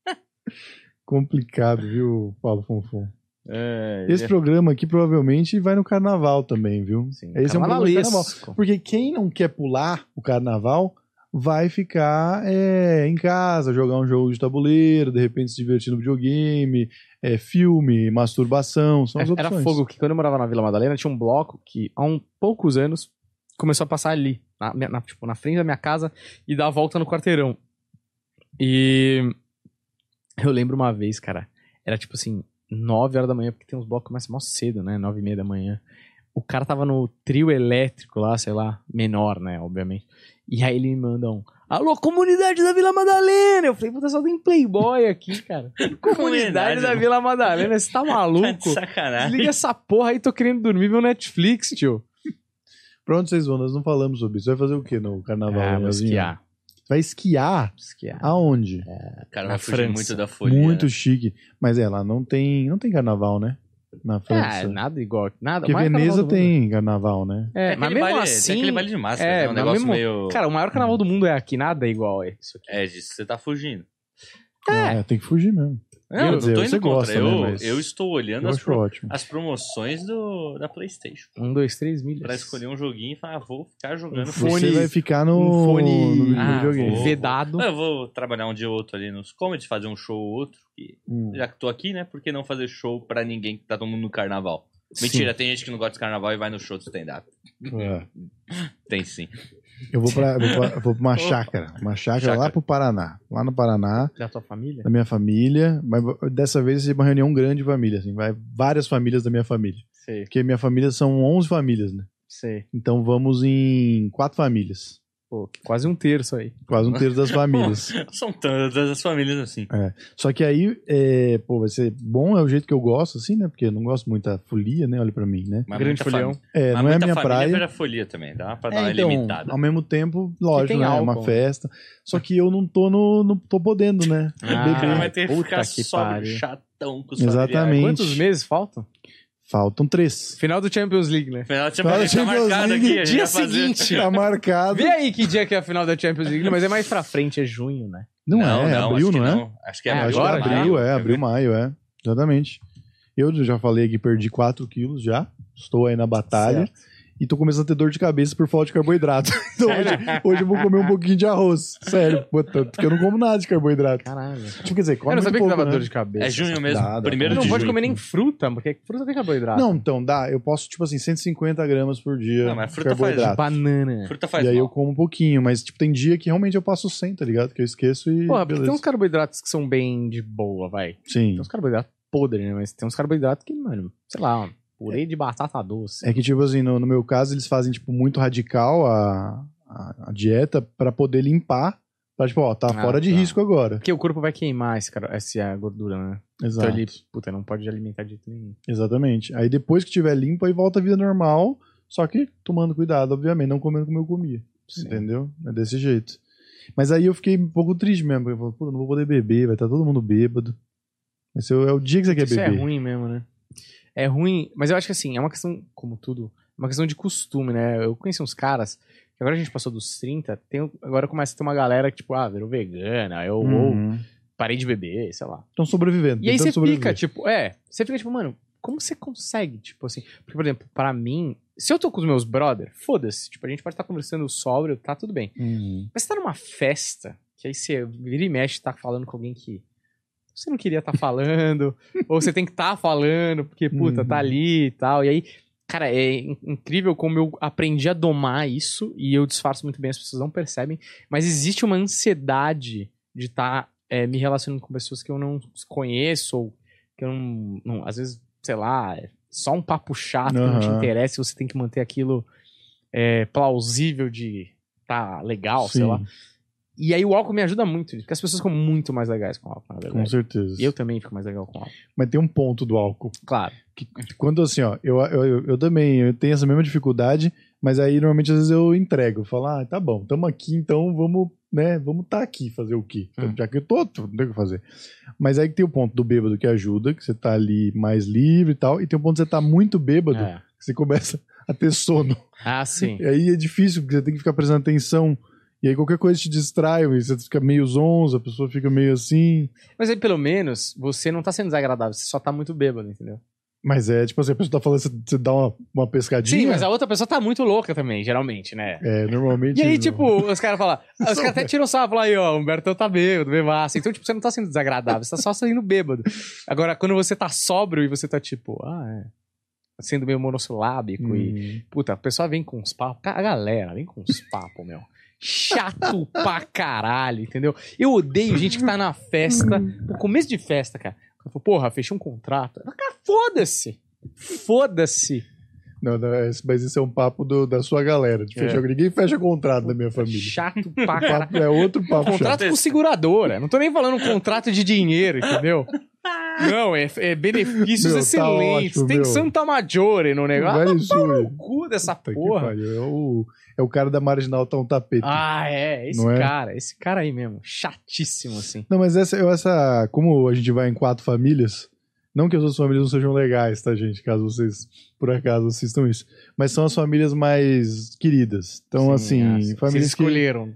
B: Complicado, viu, Paulo Fonfon?
A: É,
B: Esse programa aqui provavelmente vai no carnaval também, viu?
A: Sim,
B: Esse é um programa de carnaval.
A: carnavalesco.
B: Porque quem não quer pular o carnaval vai ficar é, em casa, jogar um jogo de tabuleiro, de repente se divertir no videogame, é, filme, masturbação, são as opções.
A: Era fogo que quando eu morava na Vila Madalena tinha um bloco que há um poucos anos começou a passar ali, na, minha- na- tipo, na frente da minha casa e dar a volta no quarteirão. E eu lembro uma vez, cara, era tipo assim, nove horas da manhã, porque tem uns blocos que começam mó cedo, né, nove e meia da manhã. O cara tava no trio elétrico lá, sei lá, menor, né, obviamente. E aí ele me manda um, alô, comunidade da Vila Madalena! Eu falei, puta, só tem playboy aqui, cara. Comunidade da Vila Madalena, você tá
C: Tá de
A: maluco?
C: sacanagem.
A: Desliga essa porra aí, tô querendo dormir meu Netflix, tio.
B: Pra onde vocês vão? Nós não falamos sobre isso. Vai fazer o que no carnaval?
A: Ah, vou
B: Leozinho?
A: esquiar.
B: Vai esquiar?
A: Esquiar.
B: Aonde?
C: Cara,
A: Na
C: vai fugir
A: França.
C: muito da folha.
B: Muito chique. Mas é, lá não tem, não tem carnaval, né? Na
A: Ah,
B: França.
A: nada igual. Nada.
B: Porque
A: o maior
B: Veneza
A: carnaval do mundo.
B: tem carnaval, né?
A: É,
C: Tem
A: mas
C: aquele
A: mesmo
C: baile,
A: assim.
C: tem aquele baile de máscara,
A: é,
C: né? Um
A: mas
C: negócio
A: mesmo-
C: meio...
A: Cara, o maior carnaval do mundo é aqui, nada é igual a isso aqui.
C: É disso que você tá fugindo.
B: É, tem que fugir mesmo.
C: Não,
B: Quer
C: eu
B: dizer,
C: não tô
B: você
C: indo contra.
B: gosta,
C: eu,
B: né, mas
C: eu estou olhando
B: Eu
C: as,
B: acho
C: pro-
B: ótimo.
C: as promoções do, da PlayStation.
A: Um, dois, três milhas.
C: Pra escolher um joguinho e falar, ah, vou ficar jogando.
A: fone-
B: Você vai ficar no,
A: um fone
B: no
C: Ah,
B: videogame.
C: vou.
A: vedado.
C: Eu vou trabalhar um dia ou outro ali nos comedies, fazer um show ou outro. E
B: Hum.
C: já que tô aqui, né? Por que não fazer show pra ninguém que tá todo mundo no carnaval? Mentira, tem gente que não gosta de carnaval e vai no show de stand-up.
B: É.
C: Tem sim.
B: Eu vou pra, eu vou pra, eu vou pra uma chácara. Uma chácara
C: Chácara.
B: lá pro Paraná. Lá no Paraná,
A: Da tua família?
B: da minha família. Mas dessa vez vai ser uma reunião grande de família. Assim, vai várias famílias da minha família.
A: Sei,
B: Porque minha família são onze famílias, né?
A: sei.
B: Então vamos em quatro famílias.
A: Pô, quase um terço aí.
B: Quase um terço das famílias.
C: São tantas as famílias assim.
B: Só que aí, é, pô, vai ser bom, é o jeito que eu gosto, assim, né? Porque eu não gosto muito da folia, né? Olha pra mim, né?
C: Mas
A: Grande
C: muita
A: folhão.
C: fami-
B: É,
C: Mas
B: não é a
C: muita
B: minha
C: família
B: praia.
C: vira folia também. Dá pra dar
B: É,
C: uma
B: então,
C: limitada.
B: ao mesmo tempo, lógico,
A: tem
B: né? É
A: álcool.
B: uma festa. Só que eu não tô no, não tô podendo, né?
A: Ah,
C: O cara vai ter que
A: puta
C: ficar
A: que
C: sóbrio,
A: pariu.
C: chatão com os
B: Exatamente.
C: familiares.
A: Quantos meses faltam?
B: Faltam três.
A: Final do Champions League, né?
C: Final tinha
B: Fala,
C: tá
B: Champions
C: marcado
B: League,
C: aqui. a gente
A: dia
C: vai fazer.
A: seguinte.
B: Tá marcado.
A: Vê aí que dia que é a final da Champions League, mas é mais pra frente, é junho, né?
B: Não, é, é abril,
C: acho que
B: não é?
C: não. Acho que é
A: É,
B: Acho
C: abril.
B: que é
A: agora já?
B: abril, é, abril, maio, é. Exatamente. Eu já falei que perdi quatro quilos já. Estou aí na batalha.
A: Certo.
B: E tô começando a ter dor de cabeça por falta de carboidrato. Então hoje, hoje eu vou comer um pouquinho de arroz. Sério, pô, tanto porque eu não como nada de carboidrato.
A: Caralho.
B: Tipo, quer dizer, come
A: Eu não
B: muito
A: sabia
B: pouco,
A: que dava
B: né?
A: dor de cabeça.
C: É junho mesmo.
B: Dá, dá,
C: primeiro
B: dá.
A: Não
C: de
A: pode
C: junho.
A: comer nem fruta, porque fruta tem carboidrato.
B: Não, então dá. Eu posso, tipo assim, cento e cinquenta gramas por dia
C: Não, mas
B: de
C: fruta faz-
B: carboidrato.
A: Banana.
C: Fruta faz
B: E aí
C: mal.
B: eu como um pouquinho, mas tipo, tem dia que realmente eu passo cem, tá ligado? Que eu esqueço e
A: Porra, porque
B: beleza.
A: tem uns carboidratos que são bem de boa, vai.
B: Sim.
A: Tem uns carboidratos podres, né? Mas tem uns carboidratos que, mano, sei lá, um purê de batata doce.
B: É que, tipo assim, no, no meu caso, eles fazem, tipo, muito radical a, a, a dieta pra poder limpar. Pra, tipo, ó, tá
A: Ah,
B: fora de
A: tá.
B: risco agora.
A: Porque o corpo vai queimar esse, cara, essa gordura, né?
B: Exato.
A: Então ele, puta, não pode alimentar de jeito nenhum.
B: Exatamente. Aí depois que tiver limpo, aí volta a vida normal. Só que tomando cuidado, obviamente, não comendo como eu comia.
A: Sim.
B: Entendeu? É desse jeito. Mas aí eu fiquei um pouco triste mesmo. Porque eu falei, pô, não vou poder beber, vai estar todo mundo bêbado. Esse é o, é o dia que você quer
A: Isso
B: beber.
A: é ruim mesmo, né? É ruim, mas eu acho que assim, é uma questão, como tudo, uma questão de costume, né? Eu conheci uns caras, que agora a gente passou dos trinta, tem, agora começa a ter uma galera que, tipo, ah, virou vegana, eu ou
B: Uhum.
A: parei de beber, sei lá.
B: Estão sobrevivendo.
A: E aí
B: tentando
A: você
B: sobreviver.
A: fica, tipo, é, você fica tipo, mano, como você consegue, tipo assim, porque, por exemplo, pra mim, se eu tô com os meus brother, foda-se, tipo, a gente pode estar conversando sóbrio, tá tudo bem.
B: Uhum.
A: Mas você tá numa festa, que aí você vira e mexe, tá falando com alguém que você não queria estar tá falando, ou você tem que estar tá falando, porque, puta,
B: Uhum.
A: tá ali e tal. E aí, cara, é in- incrível como eu aprendi a domar isso, e eu disfarço muito bem, as pessoas não percebem, mas existe uma ansiedade de estar tá, me relacionando com pessoas que eu não conheço, ou que eu não, não às vezes, sei lá, é só um papo chato que não te
B: Aham.
A: interessa, e você tem que manter aquilo é, plausível de tá legal, sei
B: Sim,
A: lá. E aí o álcool me ajuda muito, porque as pessoas ficam muito mais legais com álcool, na
B: com
A: verdade.
B: certeza.
A: E eu também fico mais legal com álcool.
B: Mas tem um ponto do álcool.
A: Claro.
B: Que, quando assim, ó, eu, eu, eu, eu também eu tenho essa mesma dificuldade, mas aí normalmente às vezes eu entrego. Eu falo, ah, tá bom, tamo aqui, então vamos, né, vamos tá aqui fazer o quê? Então,
A: Hum.
B: já que eu tô, não tem o que fazer. Mas aí que tem o ponto do bêbado que ajuda, que você tá ali mais livre e tal, e tem o ponto de você tá muito bêbado,
A: É.
B: que você começa a ter sono.
A: Ah, sim.
B: E aí é difícil, porque você tem que ficar prestando atenção. E aí qualquer coisa te distrai, e você fica meio zonzo, a pessoa fica meio assim.
A: Mas aí, pelo menos, você não tá sendo desagradável, você só tá muito bêbado, entendeu?
B: Mas é, tipo assim, a pessoa tá falando, você, você dá uma, uma pescadinha.
A: Sim, mas a outra pessoa tá muito louca também, geralmente, né?
B: É, normalmente.
A: E aí,
B: não.
A: tipo, os caras falam... Os caras até tiram o sarro e falam aí, ó, o Humberto tá bêbado, bebaço. Então, tipo, você não tá sendo desagradável, você tá só saindo bêbado. Agora, quando você tá sóbrio e você tá, tipo, ah, é... sendo meio monossilábico e...
B: Hum.
A: Puta, a pessoa vem com uns papos... A galera vem com uns papos, meu. Chato pra caralho, entendeu? Eu odeio gente que tá na festa, no começo de festa, cara. Eu falo, porra, fechei um contrato. Cara, foda-se. Foda-se.
B: Não, não, esse- mas isso é um papo do- da sua galera. De
A: É.
B: fechar, ninguém fecha contrato da minha família.
A: Chato pra
B: O
A: caralho.
B: papo é outro papo
A: Contrato
B: chato.
A: com seguradora. Não tô nem falando um contrato de dinheiro, entendeu? Não, é, é benefícios
B: Meu, tá
A: excelentes.
B: ótimo,
A: Tem
B: meu.
A: Santa Maggiore no negócio.
B: Vai
A: Ah,
B: isso,
A: pau
B: ué.
A: no cu dessa
B: Puta que
A: porra.
B: pariu. É o, é o cara da marginal tá um tapete.
A: Ah, é. Esse
B: Não é?
A: cara. Esse cara aí mesmo. Chatíssimo, assim.
B: Não, mas essa, eu- essa. Como a gente vai em quatro famílias, não que as outras famílias não sejam legais, tá, gente? Caso vocês, por acaso, assistam isso. Mas são as famílias mais queridas. Então,
A: Sim,
B: assim,
A: ah, Vocês
B: famílias que.
A: escolheram.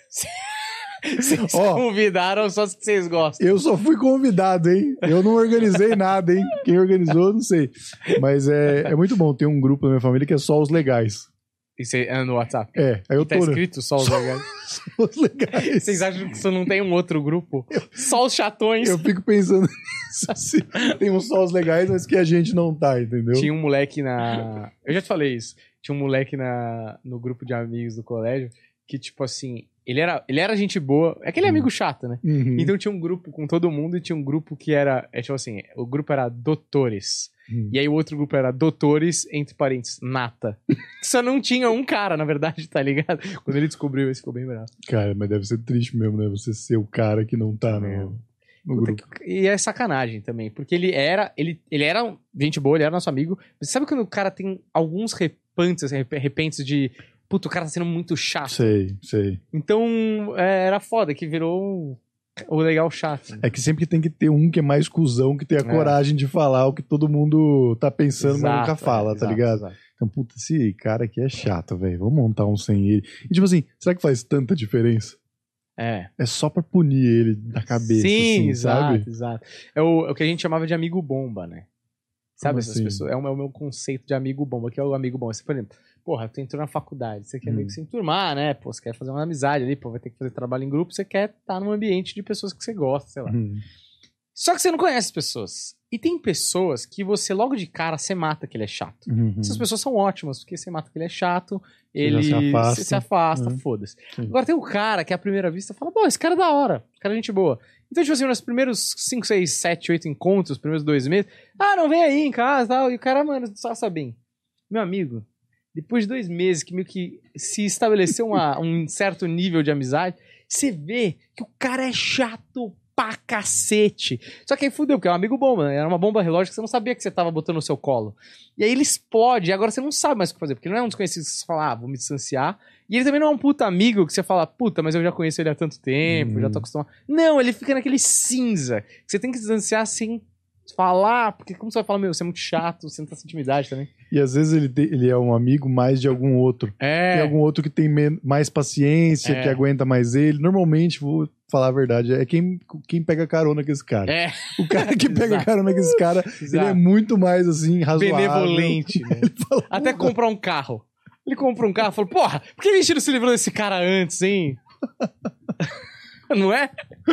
A: Vocês
B: Ó.
A: convidaram só as que vocês gostam.
B: Eu só fui convidado, hein? Eu não organizei nada, hein? Quem organizou, não sei. Mas é, é muito bom ter um grupo na minha família que é só os legais.
A: E você anda no WhatsApp.
B: É, aí eu
A: E tá
B: tô, né?
A: escrito só os legais.
B: Só os legais.
A: Vocês acham que você não tem um outro grupo? Só os chatões.
B: Eu fico pensando nisso, assim. Tem uns só os legais, mas que a gente não tá, entendeu?
A: Tinha um moleque na. Eu já te falei isso. Tinha um moleque na... no grupo de amigos do colégio que, tipo assim, ele era, ele era gente boa. É aquele
B: Hum.
A: amigo chato, né?
B: Uhum.
A: Então tinha um grupo com todo mundo e tinha um grupo que era. É tipo assim, o grupo era doutores.
B: Hum.
A: E aí o outro grupo era doutores, entre parênteses, nata. Só não tinha um cara, na verdade, tá ligado? Quando ele descobriu, ele ficou bem bravo.
B: Cara, mas deve ser triste mesmo, né? Você ser o cara que não tá no, no grupo.
A: E é sacanagem também, porque ele era, ele, ele era um- gente boa, ele era nosso amigo. Mas sabe quando o cara tem alguns repantes, assim, rep- repentes de. Puta, o cara tá sendo muito chato.
B: Sei, sei.
A: Então, é, era foda, que virou o legal chato. né?
B: É que sempre tem que ter um que é mais cuzão, que tem a
A: É.
B: coragem de falar o que todo mundo tá pensando, mas
A: Exato,
B: nunca fala,
A: é,
B: tá
A: exato,
B: ligado?
A: exato.
B: Então, puta, esse cara aqui é chato, velho. Vamos montar um sem ele. E tipo assim, será que faz tanta diferença?
A: É.
B: É só pra punir ele da cabeça,
A: Sim,
B: assim,
A: exato,
B: sabe?
A: exato. É o, é o que a gente chamava de amigo bomba, né? Sabe
B: Como
A: essas
B: assim?
A: pessoas? É o, meu, é o meu conceito de amigo bomba, que é o amigo bom. Você, por exemplo, porra, tu entrou na faculdade, você quer
B: Hum.
A: meio que se enturmar, né? Pô, você quer fazer uma amizade ali, pô, vai ter que fazer trabalho em grupo, você quer estar num ambiente de pessoas que você gosta, sei lá.
B: Hum.
A: Só que você não conhece as pessoas. E tem pessoas que você, logo de cara, você mata que ele é chato.
B: Uhum.
A: Essas pessoas são ótimas, porque você mata que ele é chato,
B: já
A: ele
B: se afasta.
A: você se afasta,
B: Uhum.
A: foda-se.
B: Sim.
A: Agora tem o cara que à primeira vista fala, pô, esse cara é da hora, esse cara é gente boa. Então, tipo assim, nos primeiros cinco, seis, sete, oito encontros, os primeiros dois meses, ah, não, vem aí em casa e tal, e o cara, mano, só sabe bem. Meu amigo, depois de dois meses que meio que se estabeleceu uma- um certo nível de amizade, você vê que o cara é chato pra cacete. Só que aí fudeu, porque é um amigo bomba, né? Era uma bomba relógio que você não sabia que você tava botando no seu colo. E aí ele explode, e agora você não sabe mais o que fazer, porque não é um desconhecido que você fala, ah, vou me distanciar. E ele também não é um puta amigo que você fala, puta, mas eu já conheço ele há tanto tempo,
B: Uhum.
A: já tô acostumado. Não, ele fica naquele cinza, que você tem que distanciar sem falar, porque como você vai falar, meu, você é muito chato, você não tá sem intimidade também.
B: E às vezes ele, te- ele é um amigo mais de algum outro. Tem
A: É,
B: algum outro que tem men- mais paciência,
A: É.
B: que aguenta mais ele. Normalmente, vou falar a verdade, é quem, quem pega carona com esse cara.
A: é,
B: O cara que pega
A: Exato.
B: carona com esse cara, ele é
A: exato.
B: muito mais assim, razoável.
A: Benevolente, né?
B: Fala,
A: Até
B: "Porra,
A: comprar um carro. Ele comprou um carro e falou, porra, por que a gente não se livrou desse cara antes, hein? Não é?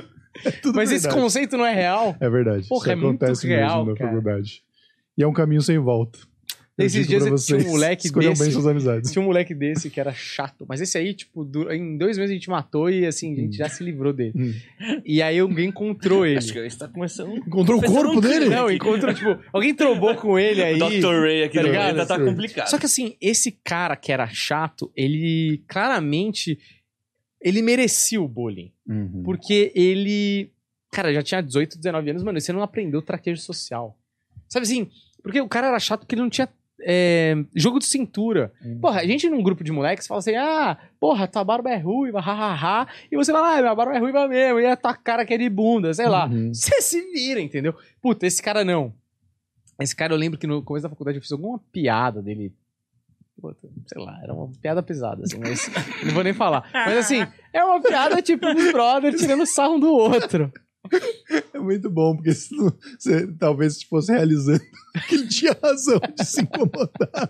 B: tudo
A: Mas esse
B: verdade.
A: conceito não é real?
B: É verdade.
A: Porra,
B: Isso
A: é muito
B: acontece
A: real,
B: mesmo na
A: cara.
B: faculdade. E é um caminho sem volta. Eu
A: Esses
B: digo
A: dias
B: pra
A: eu tinha um
B: vocês,
A: moleque
B: escolham
A: desse.
B: bem suas amizades.
A: Tinha um moleque desse que era chato. Mas esse aí, tipo, du- em dois meses a gente matou e assim, a gente já se livrou dele.
B: Hum.
A: E aí alguém encontrou ele.
C: Acho que está começando...
B: Encontrou o
C: Começando
B: corpo
C: um
B: dele?
C: crime.
A: Não, encontrou, tipo, alguém trombou com ele aí.
C: O doutor Ray aqui
A: tá
C: do
A: ligado?
C: ainda tá complicado.
A: Só que assim, esse cara que era chato, ele claramente. Ele merecia o bullying.
B: Uhum.
A: Porque ele. Cara, já tinha dezoito, dezenove anos, mano. Você não aprendeu traquejo social. Sabe assim? Porque o cara era chato porque ele não tinha é, jogo de cintura.
B: Uhum.
A: Porra, a gente num grupo de moleques fala assim: ah, porra, tua barba é ruiva, hahaha. E você fala, ah, minha barba é ruiva mesmo. E a tua cara que é de bunda, sei lá.
B: Uhum.
A: Você se vira, entendeu? Puta, esse cara não. Esse cara eu lembro que no começo da faculdade eu fiz alguma piada dele. Puta, sei lá, era uma piada pesada, assim, mas não vou nem falar. Mas assim, é uma piada tipo dos brothers tirando sarro um do outro.
B: É muito bom, porque se não- você talvez fosse realizando que ele tinha razão de se incomodar.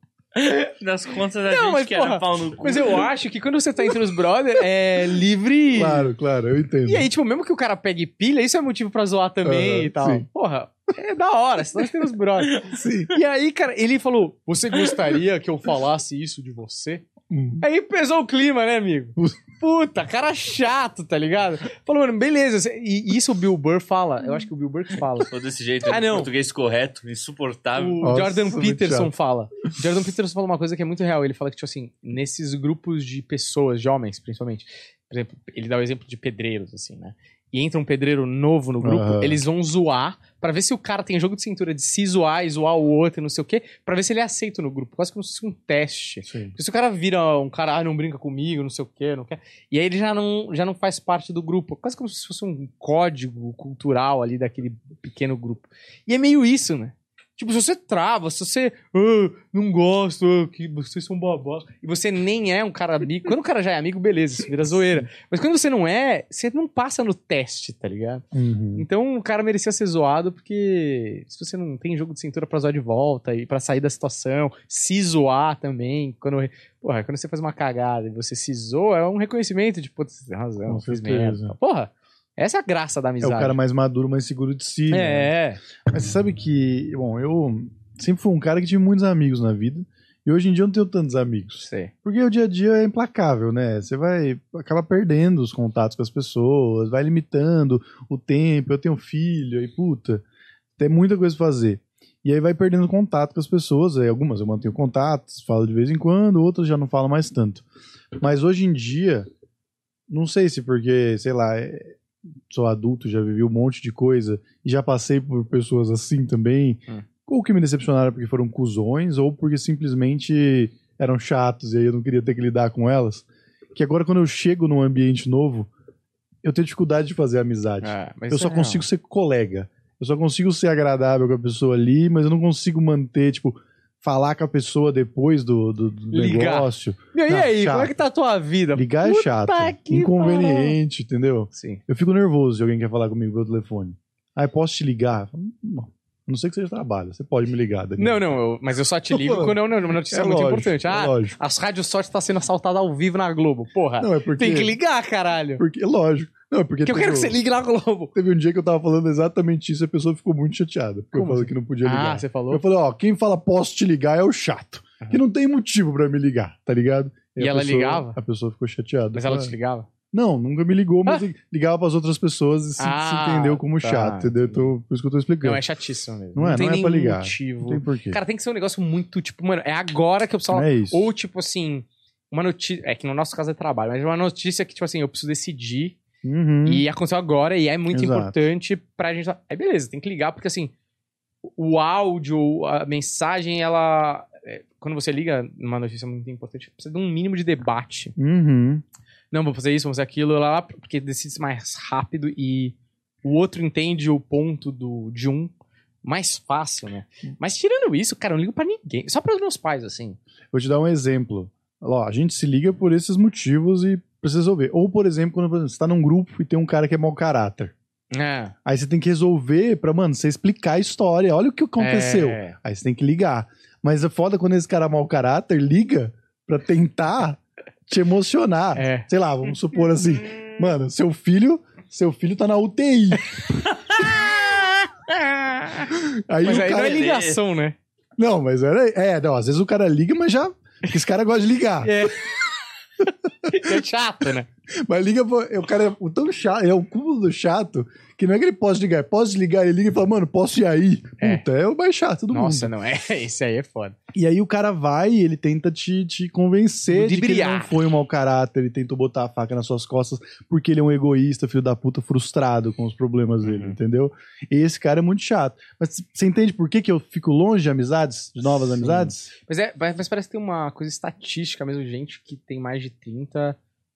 C: Nas contas da
A: Não,
C: gente
A: mas,
C: que
A: porra,
C: era pau no cu.
A: Mas eu acho que quando você tá entre os brothers, é livre.
B: Claro, claro, eu entendo.
A: E aí, tipo, mesmo que o cara pegue pilha, isso é motivo pra zoar também
B: Aham,
A: e tal.
B: sim.
A: Porra, é da hora, senão nós temos brothers.
B: Sim.
A: E aí, cara, ele falou: você gostaria que eu falasse isso de você?
B: Hum.
A: Aí pesou o clima, né, amigo? Puta, cara chato, tá ligado? Falou, mano, beleza. você- E e isso o Bill Burr fala. Eu acho que o Bill Burr que fala.
C: Tô desse jeito,
A: Ah, não.
C: português correto, insuportável.
A: O
B: Nossa,
A: Jordan
B: muito
A: Peterson
B: chato.
A: fala. O Jordan Peterson fala uma coisa que é muito real. Ele fala que, tipo assim, nesses grupos de pessoas, de homens, principalmente, por exemplo, ele dá o exemplo de pedreiros, assim, né? E entra um pedreiro novo no grupo,
B: Aham.
A: eles vão zoar pra ver se o cara tem jogo de cintura de se zoar e zoar o outro e não sei o quê, pra ver se ele é aceito no grupo. Quase como se fosse um teste.
B: Sim.
A: Porque se o cara vira um cara, ah, não brinca comigo, não sei o quê, não quer. E aí ele já não, já não faz parte do grupo. Quase como se fosse um código cultural ali daquele pequeno grupo. E é meio isso, né? Tipo, se você trava, se você ah, não gosta, ah, que vocês são babás, e você nem é um cara amigo. Quando o cara já é amigo, beleza, isso vira zoeira. Mas quando você não é, você não passa no teste, tá ligado?
B: Uhum.
A: Então o cara merecia ser zoado porque se você não tem jogo de cintura pra zoar de volta e pra sair da situação, se zoar também, quando, porra, quando você faz uma cagada e você se zoa, é um reconhecimento de, pô, você tem razão,
B: Com
A: fiz
B: certeza.
A: merda. Porra, essa é a graça da
B: É
A: amizade.
B: o cara mais maduro, mais seguro de si. né?
A: É,
B: Mas você sabe que, bom, eu sempre fui um cara que tive muitos amigos na vida. E hoje em dia eu não tenho tantos amigos.
A: sei.
B: Porque o dia a dia é implacável, né? Você vai acaba perdendo os contatos com as pessoas, vai limitando o tempo. Eu tenho filho, e puta, tem muita coisa pra fazer. E aí vai perdendo contato com as pessoas. Aí algumas eu mantenho contatos, falo de vez em quando, outras já não falo mais tanto. Mas hoje em dia, não sei se porque, sei lá, é- sou adulto, já vivi um monte de coisa e já passei por pessoas assim também,
A: Hum.
B: ou que me decepcionaram porque foram cuzões, ou porque simplesmente eram chatos e aí eu não queria ter que lidar com elas. Que agora, quando eu chego num ambiente novo, eu tenho dificuldade de fazer amizade.
A: É, mas
B: eu
A: isso
B: só
A: é
B: consigo
A: real.
B: ser colega. Eu só consigo ser agradável com a pessoa ali, mas eu não consigo manter, tipo, falar com a pessoa depois do, do, do
A: Ligar.
B: negócio.
A: Meu, e
B: Ah,
A: aí,
B: chato.
A: como é que tá a tua vida?
B: Ligar é
A: Puta
B: chato.
A: que
B: Inconveniente, entendeu?
A: Sim.
B: Eu fico nervoso se alguém quer falar comigo pelo telefone. Ah, eu posso te ligar? Eu falo, Não, a não ser que seja trabalho. Você pode me ligar, Daniel.
A: Não, não, eu- mas eu só te ligo
B: Tô
A: quando é
B: falando.
A: uma notícia
B: É
A: muito
B: lógico,
A: importante.
B: é
A: Ah,
B: lógico.
A: as rádios sorte tá sendo assaltada ao vivo na Globo. Porra,
B: Não, é porque...
A: tem que ligar, caralho.
B: Porque, lógico. Não, é porque
A: Porque eu
B: teve
A: quero que
B: um-
A: você ligue na Globo.
B: Teve um dia que eu tava falando exatamente isso e a pessoa ficou muito chateada. Porque
A: Como
B: eu falei
A: assim?
B: que não podia ligar.
A: Ah, você falou?
B: Eu falei, ó, quem fala posso te ligar é o chato.
A: Aham.
B: Que não tem motivo pra me ligar, tá ligado?
A: E
B: a
A: ela
B: pessoa-
A: ligava?
B: A pessoa ficou chateada.
A: Mas
B: Eu
A: ela
B: falei,
A: te ligava?
B: Não, nunca me ligou, mas ligava pras outras pessoas e se, se
A: Ah,
B: entendeu como
A: tá.
B: chato, entendeu? Então, por isso que eu tô explicando.
A: Não, é chatíssimo mesmo.
B: Não é,
A: tem
B: não é
A: nem
B: pra ligar.
A: motivo.
B: Não tem porquê.
A: Cara, tem que ser um negócio muito, tipo, mano, é agora que eu preciso
B: Não
A: falar.
B: é isso.
A: Ou, tipo assim, uma notícia. É que no nosso caso é trabalho, mas uma notícia que, tipo assim, eu preciso decidir
B: Uhum.
A: e aconteceu agora e é muito
B: Exato.
A: importante pra gente. Aí, beleza, tem que ligar, porque assim, o áudio, a mensagem, ela. é, Quando você liga numa notícia muito importante, precisa de um mínimo de debate.
B: Uhum.
A: Não, vou fazer isso, vou fazer aquilo, lá, lá, porque decide mais rápido e o outro entende o ponto do, de um mais fácil, né? Mas tirando isso, cara, eu não ligo pra ninguém. Só pros meus pais, assim.
B: Vou te dar um exemplo. Ó, a gente se liga por esses motivos e precisa resolver. Ou, por exemplo, quando por exemplo, você tá num grupo e tem um cara que é mau caráter.
A: É.
B: Aí você tem que resolver pra, mano, você explicar a história. Olha o que aconteceu.
A: É.
B: Aí você tem que ligar. Mas é foda quando esse cara é mau caráter liga pra tentar te emocionar.
A: É.
B: Sei lá, vamos supor assim. Mano, seu filho seu filho tá na U T I. aí
A: Mas
B: o
A: aí
B: cara...
A: não é ligação, né?
B: Não, mas era... É, não, às vezes o cara liga, mas já... Esse cara gosta de ligar.
A: É. É chato, né?
B: Mas liga, pô, o cara é o tão chato, é o cúmulo do chato, que não é que ele pode ligar, pode desligar, ele liga e fala, mano, posso ir aí?
A: É.
B: Puta, é o mais chato do
A: Nossa,
B: mundo.
A: não é. Esse aí é foda.
B: E aí o cara vai e ele tenta te, te convencer de que ele
A: Ludibriar.
B: não foi um mau caráter, ele tentou botar a faca nas suas costas porque ele é um egoísta, filho da puta, frustrado com os problemas dele,
A: Uhum.
B: entendeu? E esse cara é muito chato. Mas você entende por que, que eu fico longe de amizades, de novas
A: Sim.
B: amizades?
A: Mas, é, mas parece que tem uma coisa estatística mesmo, gente que tem mais de trinta.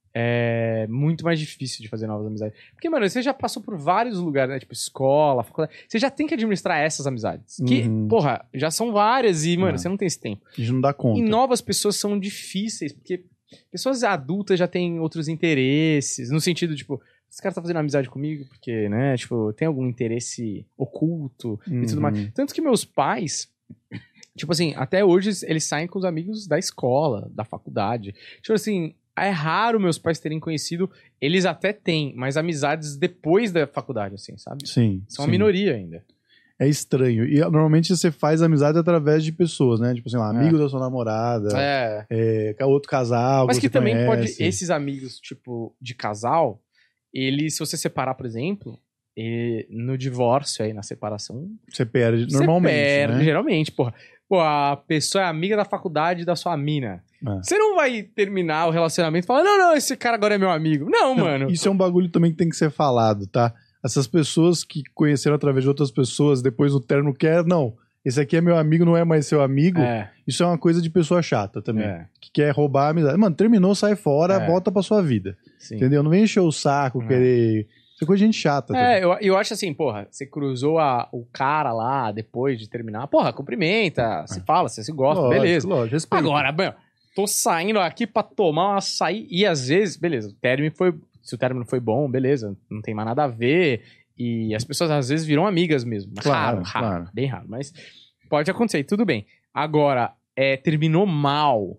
A: É muito mais difícil de fazer novas amizades. Porque, mano, você já passou por vários lugares, né? Tipo, escola, faculdade. Você já tem que administrar essas amizades. Que,
B: Uhum.
A: porra, já são várias e, mano,
B: Não.
A: você não tem esse tempo.
B: A gente não dá conta.
A: E novas pessoas são difíceis, porque pessoas adultas já têm outros interesses. No sentido, tipo, esse cara tá fazendo amizade comigo porque, né, tipo, tem algum interesse oculto e tudo mais.
B: Uhum.
A: Tanto que meus pais, tipo assim, até hoje eles saem com os amigos da escola, da faculdade. Tipo assim, é raro meus pais terem conhecido, eles até têm, mas amizades depois da faculdade, assim, sabe?
B: Sim.
A: São
B: sim.
A: a minoria ainda.
B: É estranho. E normalmente você faz amizade através de pessoas, né? Tipo assim, lá,
A: É.
B: amigo da sua namorada,
A: É.
B: é, com outro casal.
A: Mas
B: que
A: que
B: você
A: também
B: conhece.
A: pode, esses amigos, tipo, de casal, eles, se você separar, por exemplo, e no divórcio aí, na separação,
B: Você perde
A: você
B: normalmente.
A: perde,
B: né?
A: geralmente, porra. Pô, a pessoa é amiga da faculdade da sua mina.
B: É.
A: Você não vai terminar o relacionamento e falar, não, não, esse cara agora é meu amigo. Não,
B: Não,
A: mano.
B: Isso é um bagulho também que tem que ser falado, tá? Essas pessoas que conheceram através de outras pessoas, depois o término quer, não, esse aqui é meu amigo, não é mais seu amigo.
A: É,
B: Isso é uma coisa de pessoa chata também.
A: é,
B: Que quer roubar a amizade. Mano, terminou, sai fora,
A: É.
B: volta pra sua vida.
A: sim.
B: Entendeu? Não vem encher o saco,
A: É.
B: querer... Isso é coisa de gente chata. também.
A: É, eu, eu acho assim, porra, você cruzou a, o cara lá depois de terminar, porra, cumprimenta, se fala, você se gosta,
B: Lógico,
A: beleza.
B: Lógico, respeito.
A: Agora, mano, tô saindo aqui pra tomar um açaí e às vezes, beleza, o término foi, se o término foi bom, beleza, não tem mais nada a ver e as pessoas às vezes viram amigas mesmo.
B: Claro,
A: raro, raro,
B: claro.
A: bem raro, mas pode acontecer, e tudo bem. Agora, é, terminou mal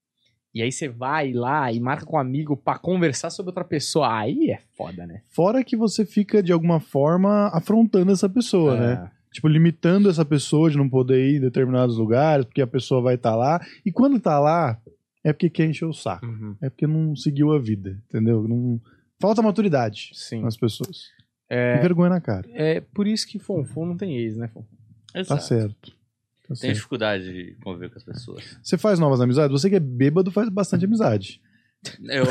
A: e aí você vai lá e marca com um amigo pra conversar sobre outra pessoa, aí é foda, né?
B: Fora que você fica, de alguma forma, afrontando essa pessoa,
A: É.
B: né? Tipo, limitando essa pessoa de não poder ir em determinados lugares, porque a pessoa vai estar lá. E quando tá lá, é porque quer encher o saco.
A: Uhum.
B: É porque não seguiu a vida, entendeu? Não... Falta maturidade
A: Sim.
B: nas pessoas.
A: É,
B: E vergonha na cara.
A: é por isso que Fonfon não tem ex, né, Fonfon?
B: Tá
C: Exato.
B: certo. Tá
C: Tem
B: certo.
C: dificuldade de conviver com as pessoas.
B: Você faz novas amizades? Você que é bêbado faz bastante amizade.
C: Eu.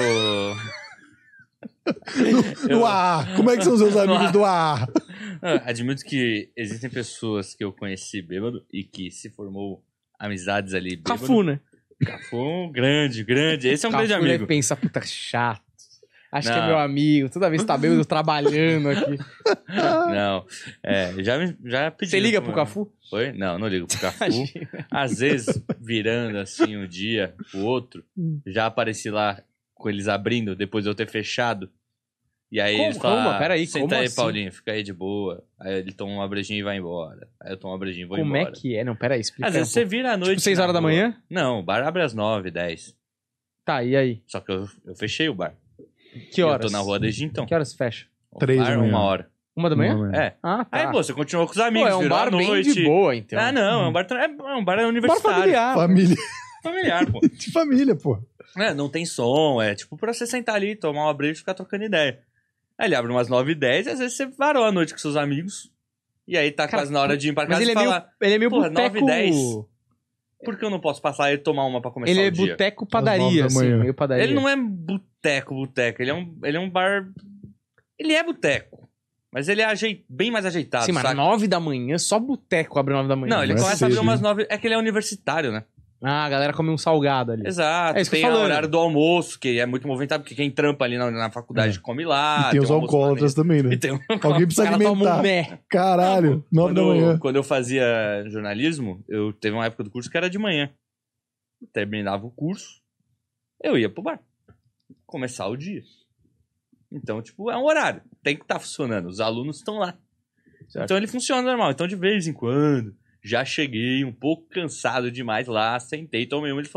B: Do A! Como é que são os seus amigos do A?
C: Ah, admito que existem pessoas que eu conheci bêbado e que se formou amizades ali bêbado.
A: Cafu, né?
C: Cafu, grande, grande. Esse é um
A: Cafu
C: grande
A: deve
C: amigo.
A: pensar, puta, chato. Acho que é
C: Não.
A: meu amigo. Toda vez que tá bêbado trabalhando aqui.
C: Não, é, já, me- já pedi.
A: Você liga pro Cafu?
C: Oi? Não, não ligo pro Cafu.
A: Imagina.
C: Às vezes, virando assim um dia, o outro, já apareci lá com eles abrindo, depois de eu ter fechado. E aí
A: Como?
C: eles falam,
A: Calma,
C: ah,
A: peraí,
C: senta
A: como
C: aí,
A: assim?
C: Paulinho, fica aí de boa. Aí ele toma uma brejinha e vai embora. Aí eu tomo uma brejinha e vou
A: Como
C: embora.
A: é que é? Não, peraí, explica
C: Às
A: aí um
C: vezes você
A: pouco.
C: vira à noite.
A: Tipo, seis
C: na
A: horas da
C: rua.
A: manhã?
C: Não, o bar abre às nove, dez.
A: Tá, e aí?
C: Só que eu, eu fechei o bar.
A: Que horas?
C: Eu tô na rua desde então.
A: Que horas fecha?
C: O
B: Três
C: bar,
B: da manhã.
C: uma hora.
A: Uma da manhã?
B: Uma da manhã.
C: É.
A: Ah, tá.
C: Aí, pô, você continuou com os
A: Pô,
C: amigos,
A: é um
C: virou
A: bar
C: à
A: bem
C: noite.
A: de boa, então.
C: Ah, não, é um bar, é um bar
A: Bar
C: universitário.
A: familiar.
B: Família.
C: Familiar, pô.
B: De família, pô.
C: É, não tem som, é tipo pra você sentar ali, tomar uma breja e ficar trocando ideia. Aí ele abre umas nove e dez e às vezes você varou a noite com seus amigos. E aí tá
A: Cara,
C: quase na hora de ir pra
A: Mas
C: casa
A: ele
C: e
A: é meio,
C: falar,
A: ele é meio
C: porra,
A: boteco...
C: nove e dez? por que eu não posso passar e tomar uma pra começar
A: Ele é
C: o dia?
A: boteco
B: nove
A: padaria,
B: da
A: assim,
B: manhã.
A: meio padaria.
C: Ele não é boteco, boteco. Ele é um, ele é um bar... Ele é boteco. Mas ele é ajei... bem mais ajeitado,
A: Sim, mas
C: saca?
A: nove da manhã, só boteco abre nove da manhã.
C: Não, ele
B: Não é
C: começa a abrir
B: cedo,
C: umas
B: hein?
C: nove... É que ele é universitário, né?
A: Ah, a galera come um salgado ali.
C: Exato.
A: É isso que eu
C: tem
A: tô
C: o
A: falando.
C: horário do almoço, que é muito movimentado, porque quem trampa ali na, na faculdade
B: É.
C: come lá.
B: E tem os
C: um almoço
B: alcoólatras
C: maneiro.
B: também, né?
C: E tem um...
B: Alguém precisa
A: Os caras tomam
B: alimentar.
A: um mé.
B: Caralho, nove da
C: Quando,
B: manhã.
C: quando eu fazia jornalismo, eu teve uma época do curso que era de manhã. Eu terminava o curso, eu ia pro bar. Começar o dia. Então, tipo, é um horário. Tem que estar funcionando. Os alunos estão lá.
A: Certo.
C: Então ele funciona normal. Então, de vez em quando, já cheguei um pouco cansado demais lá, sentei, tomei uma. Ele falou: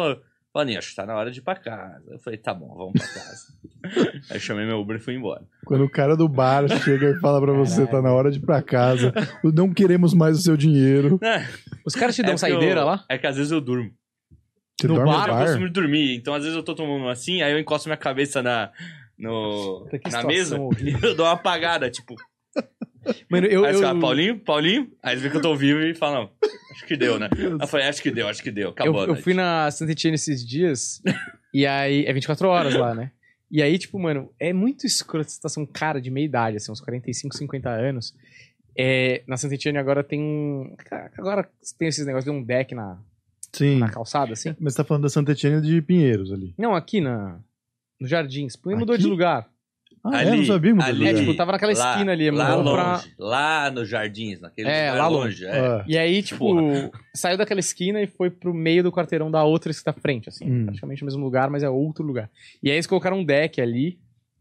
C: Paulinho, acho que tá na hora de ir pra casa. Eu falei, tá bom, vamos pra casa. Aí eu chamei meu Uber e fui embora.
B: Quando o cara do bar chega e fala pra você, tá na hora de ir pra casa, não queremos mais o seu dinheiro.
C: É,
A: Os caras te dão
C: é que
A: saideira
C: eu-
A: lá?
C: É que às vezes eu durmo.
B: Você
A: No
B: dorme
A: bar,
B: no
C: Eu
B: bar?
C: costumo dormir, então às vezes eu tô tomando assim, aí eu encosto minha cabeça na, no,
A: Puta, que
C: na
A: situação
C: mesa
A: horrível.
C: e eu dou uma apagada, tipo...
A: Mano, eu...
C: aí
A: eu...
C: você fala, Paulinho, Paulinho, aí eles veem que eu tô vivo e falam, não, acho que deu, né? Eu falei, acho que deu, acho que deu, acabou
A: Eu,
C: a
A: eu
C: noite.
A: fui na Santa Etienne esses dias, e aí... É vinte e quatro horas lá, né? E aí, tipo, mano, é muito escroto essa situação, cara de meia idade, assim, uns quarenta e cinco, cinquenta anos. É, na Santa Etienne agora tem um... Agora tem esses negócios de um deck na,
B: Sim.
A: na calçada, assim.
B: Mas você tá falando da Santa Etienne de Pinheiros ali.
A: Não, aqui na... Nos Jardins. Porque mudou
B: Aqui?
A: de lugar.
B: Ah, é? Não sabia muito
C: ali,
A: É,
B: lugar.
A: tipo, tava naquela
C: lá,
A: esquina ali,
C: lá
A: mudou
C: longe,
A: pra...
C: lá nos Jardins, naquele
A: É,
C: lugar
A: lá
C: longe. É.
B: Ah,
A: E aí, tipo,
C: Porra.
A: saiu daquela esquina e foi pro meio do quarteirão da outra que tá frente, assim.
B: Hum.
A: Praticamente o mesmo lugar, mas é outro lugar. E aí eles colocaram um deck ali,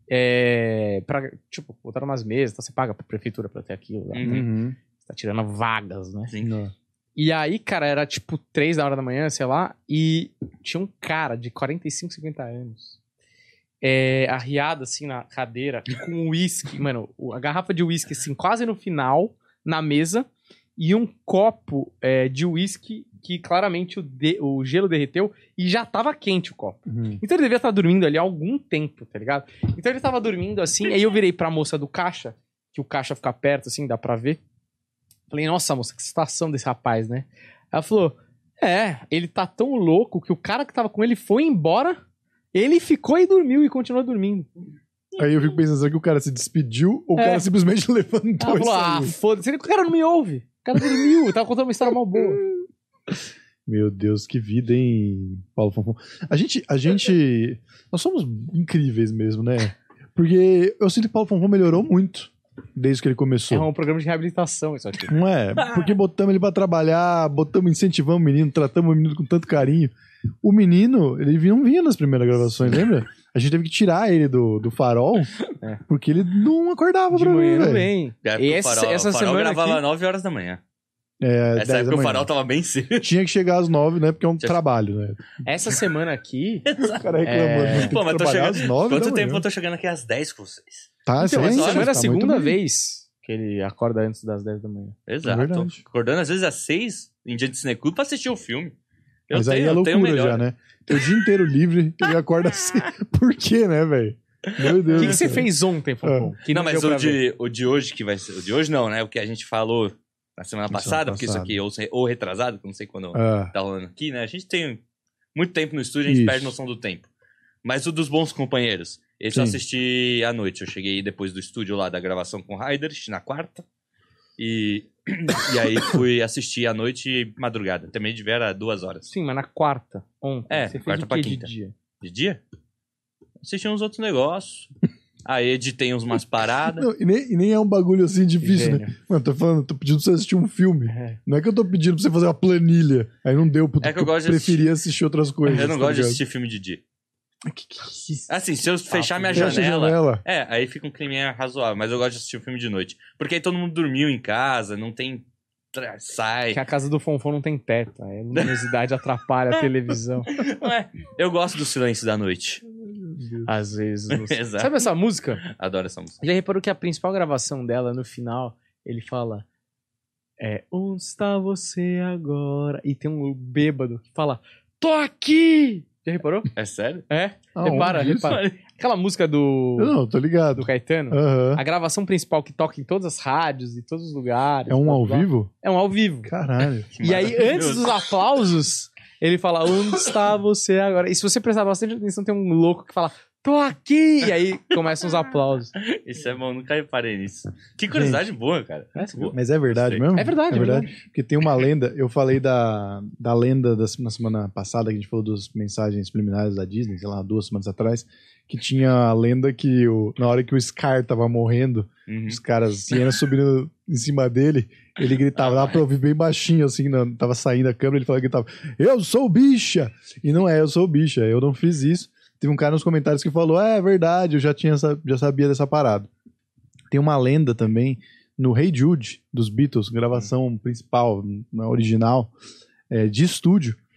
A: é, pra, tipo, botaram umas mesas, então você paga pra prefeitura pra ter aquilo. Né?
C: Uhum.
B: uhum.
A: Você tá tirando vagas, né?
C: Sim.
B: Não.
A: E aí, cara, era tipo três da hora da manhã, sei lá, e tinha um cara de quarenta e cinco, cinquenta anos, é, arriado assim na cadeira, com uísque, mano, o- a garrafa de uísque assim, quase no final, na mesa, e um copo é, de uísque que claramente o, de- o gelo derreteu e já tava quente o copo.
B: Uhum.
A: Então ele devia estar dormindo ali há algum tempo, tá ligado? Então ele tava dormindo assim, aí eu virei pra moça do caixa, que o caixa fica perto assim, dá pra ver. Falei, nossa, moça, que situação desse rapaz, né? Ela falou, é, ele tá tão louco que o cara que tava com ele foi embora, ele ficou e dormiu e continuou dormindo.
B: Aí eu fico pensando, será que o cara se despediu ou o
A: É.
B: cara simplesmente levantou
A: Ela
B: e
A: falou, ah,
B: saiu?
A: foda-se, o cara não me ouve. O cara dormiu, eu tava contando uma história mal boa.
B: Meu Deus, que vida, hein, Paulo Fonfon. A gente, a gente... Nós somos incríveis mesmo, né? Porque eu sinto que o Paulo Fonfon melhorou muito desde que ele começou.
A: É um programa de reabilitação isso aqui.
B: Não é? Porque botamos ele pra trabalhar, botamos, incentivamos o menino, tratamos o menino com tanto carinho. O menino, ele não vinha nas primeiras gravações, lembra? A gente teve que tirar ele do, do farol,
A: É.
B: porque ele não acordava
A: De
B: pra
A: manhã
B: mim,
A: não
B: velho.
A: vem.
C: É, porque
A: E
C: o
A: essa,
C: farol,
A: essa
C: o farol
A: semana
C: gravava
A: aqui...
C: nove horas da manhã.
B: É,
C: Essa
B: dez da
C: época o
B: manhã.
C: farol tava bem cedo.
B: Tinha que chegar às nove, né? Porque é um
C: Tinha-
B: trabalho, né?
A: Essa semana aqui...
B: O cara reclamando,
A: É.
B: mas tem
C: Pô,
B: que
C: mas tô
B: trabalhar
C: chegando...
B: às nove
C: Quanto
B: da
C: tempo
B: manhã.
C: eu tô chegando aqui às dez com vocês?
B: Tá,
A: Então,
B: sim,
A: essa semana é a
B: tá muito
A: segunda
B: bem.
A: vez que ele acorda antes das dez da manhã.
C: Exato.
B: verdade.
C: Acordando às vezes às seis, em dia de cineclube, pra assistir o filme. Eu
B: Mas
C: tenho,
B: aí é
C: eu tenho
B: loucura
C: melhor.
B: já, né? Tem o dia inteiro livre, ele acorda assim. Por quê, né, velho? Meu
A: O
B: Deus.
A: que,
B: do
A: que você
B: céu.
A: fez ontem, Fofão? Que
C: Não, mas
A: deu
C: o
A: pra ver?
C: de, o de hoje que vai ser... O de hoje não, né? O que a gente falou na semana
B: Na
C: passada,
B: semana
C: porque isso
B: passada.
C: aqui, ou, se- ou retrasado, que não sei quando
B: Ah,
C: tá rolando aqui, né? A gente tem muito tempo no estúdio, a gente
B: Isso.
C: perde noção do tempo. Mas o dos bons companheiros, esse eu
B: Sim.
C: assisti à noite. Eu cheguei depois do estúdio lá da gravação com o Raiders, na quarta. E, e aí fui assistir à noite madrugada. Também de vera duas horas.
A: Sim, mas na quarta, ontem.
C: É,
A: você fez
C: quarta
A: o
C: pra
A: quê de
C: quinta.
A: dia?
C: De dia? Assisti uns outros negócios. Aí editei uns umas paradas.
B: não, e, nem, e nem é um bagulho assim difícil, né?
A: Gênio.
B: Mano, tô falando, tô pedindo pra você assistir um filme.
A: É.
B: Não é que eu tô pedindo pra você fazer uma planilha. Aí não deu, porque
C: É que eu gosto de
B: preferia assistir outras coisas.
C: Eu não
B: tá
C: gosto de
B: ligado?
C: assistir filme de dia.
A: Que que é isso?
C: Assim, se eu fechar minha
B: Fecha a
C: janela,
B: janela.
C: É, aí fica um clima razoável, mas eu gosto de assistir o filme de noite. Porque aí todo mundo dormiu em casa, não tem. tra- Sai.
A: Que a casa do Fonfon não tem teto. A luminosidade atrapalha a televisão.
C: Ué, eu gosto do silêncio da noite.
A: Às vezes. você-
C: Exato.
A: Sabe essa música?
C: Adoro essa música.
A: Já reparou que a principal gravação dela, no final, ele fala... É, onde está você agora? E tem um bêbado que fala... Tô aqui! Já reparou?
C: É sério?
A: É?
B: Aonde
A: repara,
B: isso?
A: repara. Aquela música do...
B: Eu não, tô ligado.
A: do Caetano.
B: Aham.
A: A gravação principal que toca em todas as rádios e todos os lugares.
B: É um
A: blá,
B: ao
A: blá.
B: vivo?
A: É um ao vivo.
B: Caralho.
A: E aí, antes
C: Maravilhoso.
A: dos aplausos, ele fala, onde está você agora? E se você prestar bastante atenção, tem um louco que fala, tô aqui! E aí começam os aplausos.
C: Isso é bom, nunca reparei nisso. Que curiosidade boa, cara.
A: É,
C: Boa.
B: Mas é verdade
C: Sei.
B: mesmo?
A: É verdade, é verdade.
B: Porque tem uma lenda, eu falei da, da lenda da, na semana passada, que a gente falou das mensagens preliminares da Disney, sei lá, duas semanas atrás, que tinha a lenda que o, na hora que o Scar tava morrendo,
C: Uhum.
B: os caras, Siena subindo em cima dele, ele gritava, dava pra ouvir bem baixinho, assim, na- tava saindo a câmera, ele falava, gritava, eu sou bicha! E não é, eu sou bicha, eu não fiz isso. Teve um cara nos comentários que falou, é, é verdade, eu já, tinha essa, já sabia dessa parada. Tem uma lenda também, no Hey Jude, dos Beatles, gravação principal, na original, é, de estúdio,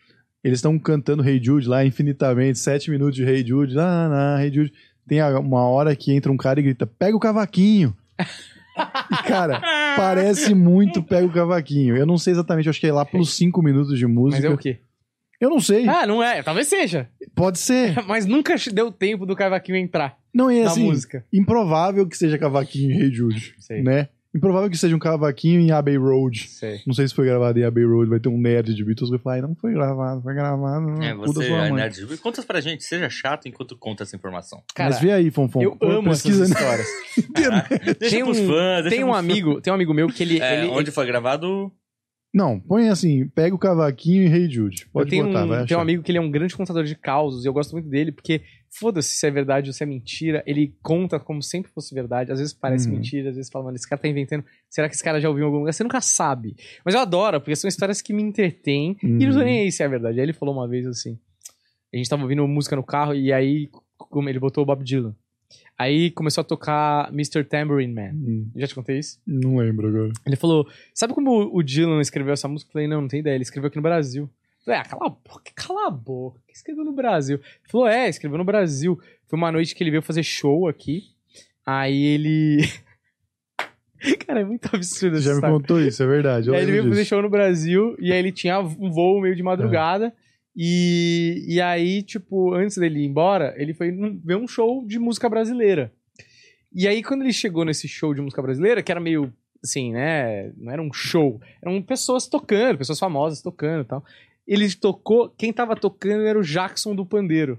B: Eles estão cantando Hey Jude lá infinitamente, sete minutos de Hey Jude, lá, lá, Hey Jude. Tem a- uma hora que entra um cara e grita, pega o cavaquinho. E, cara, parece muito pega o cavaquinho. Eu não sei exatamente, acho que é lá pelos cinco minutos de
A: Mas
B: música.
A: é o quê?
B: Eu não sei,
A: Ah, não é. Talvez seja.
B: pode ser.
A: Mas nunca deu tempo do cavaquinho entrar
B: Não é
A: na
B: assim,
A: música.
B: improvável que seja cavaquinho em Hey Jude,
A: Sei.
B: né? Improvável que seja um cavaquinho em Abbey Road.
A: Sei.
B: Não sei se foi gravado em Abbey Road, vai ter um nerd de Beatles que vai falar, "Ai, não foi gravado, foi gravado, não,
C: É,
B: cu da
C: você,
B: sua
C: é
B: mãe."
C: nerd. Conta pra gente, seja chato enquanto conta essa informação.
A: Cara,
B: Mas vê aí, Fonfon.
A: eu
B: Pô,
A: amo
B: pesquisa,
A: essas
B: né?
A: histórias.
C: Deixa
A: Tem
C: pros
A: um-
C: fãs, deixa
A: Tem um
C: pros
A: amigo, tem um amigo meu que ele...
C: fãs. É,
A: ele
C: onde foi gravado...
B: Não, põe assim, pega o cavaquinho em Hey Jude.
A: Eu
B: Pode
A: tenho,
B: botar,
A: um,
B: vai
A: tenho um
B: achar.
A: amigo que ele é um grande contador de causos e eu gosto muito dele porque, foda-se se é verdade ou se é mentira, ele conta como sempre fosse verdade. Às vezes parece
B: Uhum.
A: mentira, às vezes fala, mano, esse cara tá inventando. Será que esse cara já ouviu em algum lugar? Você nunca sabe. Mas eu adoro, porque são histórias que me entretêm
B: Uhum.
A: e não tô nem aí se é verdade. Aí ele falou uma vez assim: a gente tava ouvindo música no carro e aí como ele botou o Bob Dylan. Aí começou a tocar mister Tambourine Man.
B: Hum,
A: Já te contei isso?
B: não lembro agora.
A: Ele falou, sabe como o Dylan escreveu essa música? Eu falei, não, não tem ideia, ele escreveu aqui no Brasil. Eu falei, ah, cala a boca, cala a boca, que escreveu no Brasil? Ele falou, é, escreveu no Brasil. Foi uma noite que ele veio fazer show aqui, aí ele... Cara, é muito absurdo
B: Você
A: essa
B: já me
A: história.
B: contou isso, é verdade. Eu
A: Aí ele veio
B: lembro
A: fazer
B: disso.
A: show no Brasil, e aí ele tinha um voo meio de madrugada, e, e aí, tipo, antes dele ir embora, ele foi num- ver um show de música brasileira. E aí, quando ele chegou nesse show de música brasileira, que era meio, assim, né, não era um show, eram pessoas tocando, pessoas famosas tocando e tal. Ele tocou, quem tava tocando era o Jackson do Pandeiro.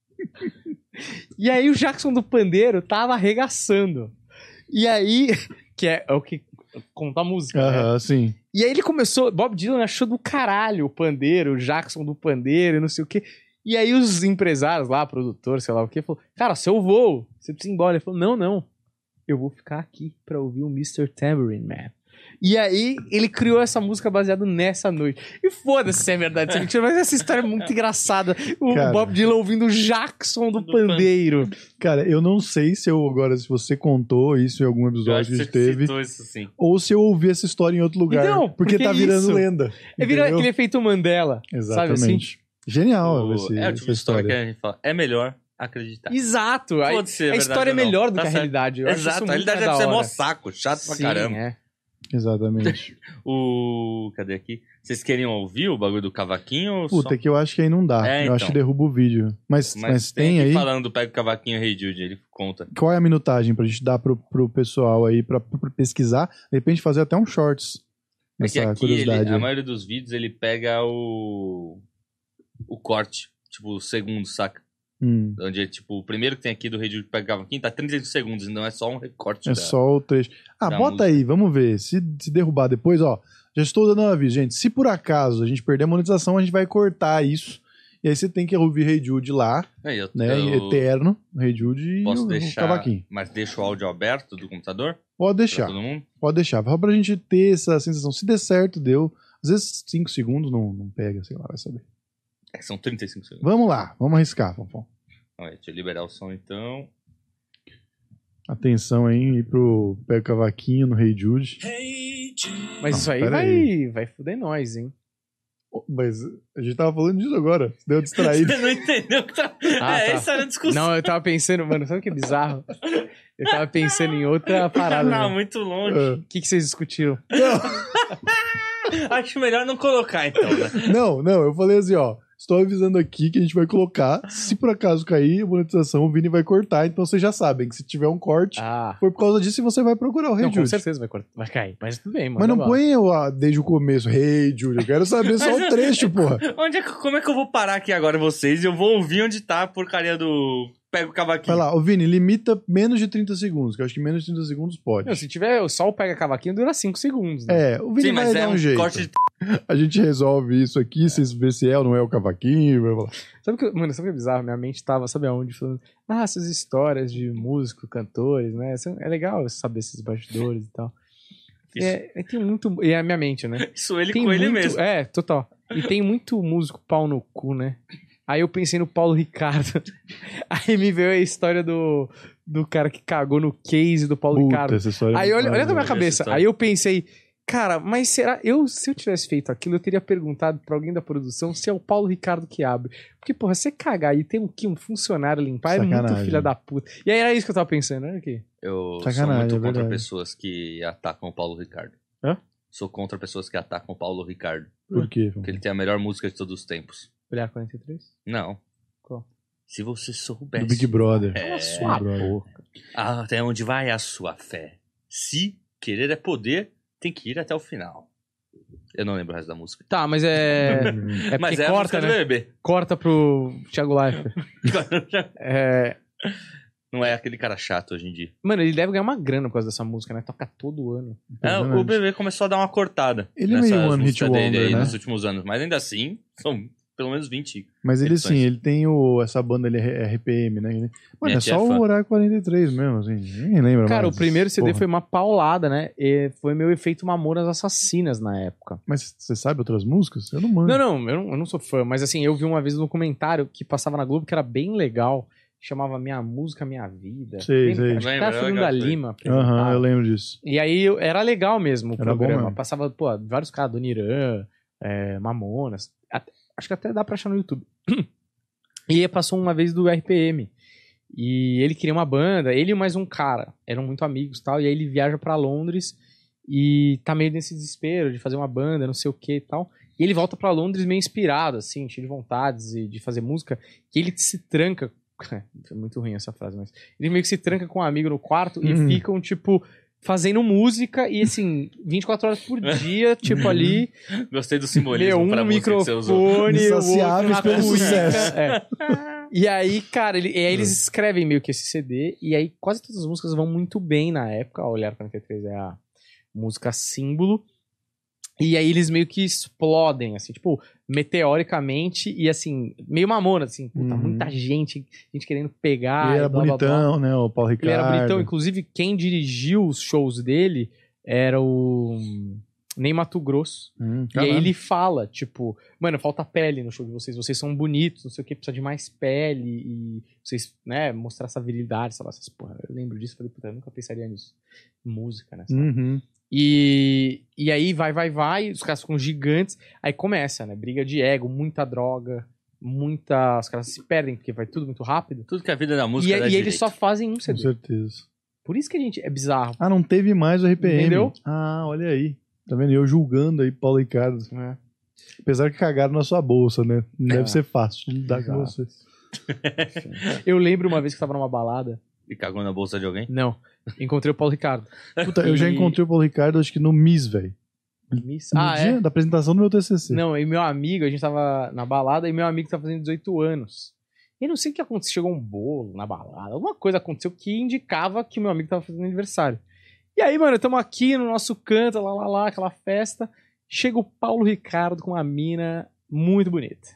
A: E aí o Jackson do Pandeiro tava arregaçando. E aí, que é, é o que conta a música, né?
B: Aham, sim.
A: E aí ele começou, Bob Dylan achou do caralho o pandeiro, o Jackson do pandeiro, e não sei o quê. E aí os empresários lá, produtor, sei lá o quê, falou, cara, seu voo, você precisa ir embora. Ele falou, não, não, eu vou ficar aqui pra ouvir o mister Tambourine Man. E aí ele criou essa música baseada nessa noite. E foda-se se é verdade, se é mentira, mas essa história é muito engraçada. O
B: Cara.
A: Bob Dylan ouvindo o Jackson do,
C: Do
A: pandeiro.
B: Cara, eu não sei se eu agora, se você contou isso em algum
C: Eu
B: episódio
C: acho
B: que a
C: que
B: gente
C: você
B: teve,
C: citou isso sim.
B: ou se eu ouvi essa história em outro lugar.
A: Então,
B: porque
A: porque
B: tá virando
A: isso?
B: lenda.
A: É virar
B: entendeu?
A: aquele efeito Mandela, sabe assim?
B: Exatamente. Genial
C: O-
B: esse,
C: é o tipo
B: essa
C: de história que
B: história.
C: a gente fala, é melhor acreditar.
A: Exato. A,
C: Pode ser
A: a história é
C: verdade ou não.
A: melhor do
C: Tá
A: que a
C: certo.
A: realidade. Eu acho isso
C: Exato, a
A: muito
C: realidade
A: mais
C: deve
A: da
C: ser mó
A: hora.
C: saco, chato pra
A: Sim,
C: caramba.
A: é.
B: Exatamente.
C: O... Cadê aqui? Vocês queriam ouvir o bagulho do cavaquinho? Ou
B: Puta,
C: só...
B: que eu acho que aí não dá.
C: É,
B: eu
C: então.
B: acho que derruba o vídeo. Mas, mas,
C: Mas,
B: tem
C: aqui
B: aí.
C: falando, pega o cavaquinho Hey Jude, ele conta.
B: Qual é a minutagem pra gente dar pro, pro pessoal aí pra, pra pesquisar? De repente fazer até um shorts.
C: É que
B: Nessa
C: aqui, ele,
B: curiosidade.
C: a
B: aí.
C: maioria dos vídeos, ele pega o... O corte. Tipo, o segundo, saca?
B: Hum.
C: Onde é, tipo, o primeiro que tem aqui do Hey Jude pega o cavaquinho tá trinta e cinco segundos, não é só um recorte
B: É
C: da...
B: só o trecho. Ah,
C: da
B: bota
C: música.
B: aí, vamos ver. Se, se derrubar depois, ó. Já estou dando um aviso, gente. Se por acaso a gente perder a monetização, a gente vai cortar isso. E aí você tem que ouvir Hey Jude lá,
C: Aí, eu,
B: né?
C: eu
B: Eterno, Hey Jude e
C: posso
B: o, o
C: deixar...
B: cavaquinho.
C: Mas deixa o áudio aberto do computador?
B: Pode
C: Pra
B: deixar,
C: todo mundo?
B: pode deixar. Só pra gente ter essa sensação. Se der certo, deu. Às vezes cinco segundos não, não pega, sei lá, vai saber.
C: É, são trinta e cinco segundos.
B: Vamos lá, vamos arriscar, Fonfon.
C: Olha, deixa eu liberar o som então.
B: Atenção aí pro Pega o Cavaquinho no Hey Jude.
A: Mas
B: Não,
A: isso aí
B: pera
A: vai,
B: aí.
A: vai fuder nós, hein?
B: Mas a gente tava falando disso agora. Você deu distraído.
C: Você não entendeu o que tá...
A: Ah,
C: é,
A: tá.
C: essa era a discussão.
A: Não, eu tava pensando, mano, sabe o que é bizarro? Eu tava pensando em outra parada.
C: Não,
A: né?
C: muito longe.
B: Ah.
A: O que, que vocês discutiram?
C: Acho melhor não colocar então, né?
B: Não, não, eu falei assim, ó. Estou avisando aqui que a gente vai colocar. Se por acaso cair a monetização, o Vini vai cortar. Então vocês já sabem que se tiver um corte,
A: Ah,
B: foi por causa disso e você vai procurar o Hey
A: não, com
B: Jude.
A: certeza vai, cortar, vai cair. Mas tudo bem, mano.
B: Mas não põe o, ah, desde o começo, Hey Jude. Eu quero saber só o trecho, porra.
C: Onde é que, como é que eu vou parar aqui agora vocês e eu vou ouvir onde tá a porcaria do... Pega o cavaquinho.
B: Vai lá, ô Vini, limita menos de trinta segundos, que eu acho que menos de trinta segundos pode.
A: Não, se tiver só o pega cavaquinho, dura cinco segundos. Né?
B: É, o Vini
C: Sim,
B: vai
C: mas
B: dar
C: é
B: um,
C: um
B: jeito.
C: corte de...
B: A gente resolve isso aqui, vocês vê se é ou não é o cavaquinho. Vai lá.
A: Sabe que, mano, sabe o que é bizarro? Minha mente tava, sabe aonde? Falando, ah, essas histórias de músicos, cantores, né? É legal saber esses bastidores e tal.
C: Isso,
A: É, é, tem muito. E é a minha mente, né?
C: isso ele
A: Tem
C: com ele
A: muito-
C: mesmo.
A: É, total. E tem muito músico pau no cu, né? Aí eu pensei no Paulo Ricardo. Aí me veio a história do, do cara que cagou no case do Paulo
B: Puta,
A: Ricardo.
B: essa história é
A: Aí
B: muito
A: olha, olha na minha
B: maneira.
A: cabeça.
C: história.
A: Aí eu pensei, Cara, mas será... Eu, se eu tivesse feito aquilo, eu teria perguntado pra alguém da produção se é o Paulo Ricardo que abre. Porque, porra, você cagar e tem um, que um funcionário limpar é muito
B: Sacanagem.
A: filha da puta. E aí era isso que eu tava pensando, olha aqui.
C: Eu
B: Sacanagem,
C: sou muito
B: é
C: contra
B: verdade.
C: pessoas que atacam o Paulo Ricardo.
A: Hã?
C: Sou contra pessoas que atacam o Paulo Ricardo.
B: Por quê?
C: Porque ele tem a melhor música de todos os tempos.
A: Olhar quarenta e três?
C: Não.
A: Qual?
C: Se você
B: Do
C: soubesse.
B: Big Brother.
C: É.
A: Cala sua
B: Brother.
A: boca.
C: Até onde vai a sua fé? Se querer é poder, tem que ir até o final. Eu não lembro o resto da música.
A: Tá, mas é... É
C: Mas
A: porque
C: é a
A: corta,
C: música
A: né?
C: do B B B.
A: Corta pro Thiago Leifert. É...
C: Não é aquele cara chato hoje em dia.
A: Mano, ele deve ganhar uma grana por causa dessa música, né? Toca todo ano.
C: É, o B B B começou a dar uma cortada.
B: Ele é
C: nessas
B: meio one hit
C: músicas dele
B: wonder,
C: aí
B: né?
C: nos últimos anos. Mas ainda assim, são pelo menos vinte.
B: Mas ele
C: edições.
B: sim, ele tem o, essa banda ali, R P M, né? Ele- Mano,
C: Minha
B: é
C: tia
B: só
C: é fã.
B: o Horário quarenta e três mesmo, assim. Ninguém lembra
A: Cara,
B: mais.
A: o primeiro C D
B: Porra.
A: foi uma paulada, né? E foi meu efeito Mamonas Assassinas na época.
B: Mas você sabe outras músicas? Eu não mando.
A: Não, não eu, não, eu não sou fã, mas assim, eu vi uma vez um documentário que passava na Globo que era bem legal. Chamava Minha Música, Minha Vida.
B: Sei,
A: Lembra?
B: sei.
A: Acho que
C: Lembra,
A: era
C: era
A: Fernanda
C: legal, foi.
A: Lima.
B: Aham,
A: apresentava.
B: eu lembro disso.
A: E aí eu- era legal mesmo o
B: Era bom
A: programa.
B: mesmo.
A: Passava, pô, vários caras, do Nirã, é, Mamonas. Até- acho que até dá pra achar no YouTube. E aí passou uma vez do R P M. E ele queria uma banda, ele e mais um cara. Eram muito amigos e tal. E aí ele viaja pra Londres e tá meio nesse desespero de fazer uma banda, não sei o que e tal. E ele volta pra Londres meio inspirado, assim, cheio de vontades e de fazer música. E ele se tranca. É muito ruim essa frase, mas. Ele meio que se tranca com um amigo no quarto e
B: Uhum.
A: ficam, tipo, fazendo música e, assim, vinte e quatro horas por dia, tipo, ali.
C: Gostei do
A: Meu,
C: simbolismo
A: um
C: pra música que você usou.
A: microfone, o outro
B: Insaciáveis
A: na
B: pelo
A: cuíca.
B: sucesso.
A: É. E aí, cara, ele, e aí eles escrevem meio que esse C D, e aí quase todas as músicas vão muito bem na época. O Olhar quarenta e três é a música símbolo. E aí eles meio que explodem, assim, tipo, meteoricamente, e assim, meio mamona, assim, puta,
B: Uhum.
A: muita gente, gente querendo pegar.
B: Ele era
A: e blá, blá, blá.
B: bonitão, né? O Paulo
A: Ele
B: Ricardo.
A: era bonitão, inclusive quem dirigiu os shows dele era o Ney Mato Grosso.
B: Hum,
A: E aí
B: caralho.
A: ele fala, tipo, mano, falta pele no show de vocês, vocês são bonitos, não sei o que, precisa de mais pele, e vocês, né, mostrar essa virilidade, sei lá, essas porra. Eu lembro disso, falei, puta, eu nunca pensaria nisso. Música, né? sabe?
B: Uhum.
A: E, e aí vai, vai, vai, os caras ficam gigantes, aí começa, né, briga de ego, muita droga, muita... Os caras se perdem, porque vai tudo muito rápido.
C: Tudo que a vida da
A: E,
C: música dá
A: e
C: direito.
A: eles só fazem um C
B: Com
A: D.
B: certeza.
A: Por isso que a gente é bizarro.
B: Ah, não teve mais o R P M.
A: Entendeu?
B: Ah, olha aí. Tá vendo? Eu julgando aí Paulo Ricardo.
A: né?
B: Apesar que cagaram na sua bolsa, né? Não
A: É.
B: deve ser fácil lidar com
A: Exato.
B: você.
A: Eu lembro uma vez que eu tava numa balada.
C: E cagou na bolsa de alguém?
A: Não. Encontrei o Paulo Ricardo.
B: Puta, eu já
A: E-
B: encontrei o Paulo Ricardo, acho que no Miss, velho.
A: Miss-
B: No
A: Ah,
B: dia
A: é?
B: da apresentação do meu T C C.
A: Não, e meu amigo, a gente tava na balada e meu amigo tá fazendo dezoito anos. E não sei o que aconteceu, chegou um bolo na balada, alguma coisa aconteceu que indicava que meu amigo tava fazendo aniversário. E aí, mano, estamos aqui no nosso canto, lá, lá, lá, aquela festa. Chega o Paulo Ricardo com uma mina muito bonita.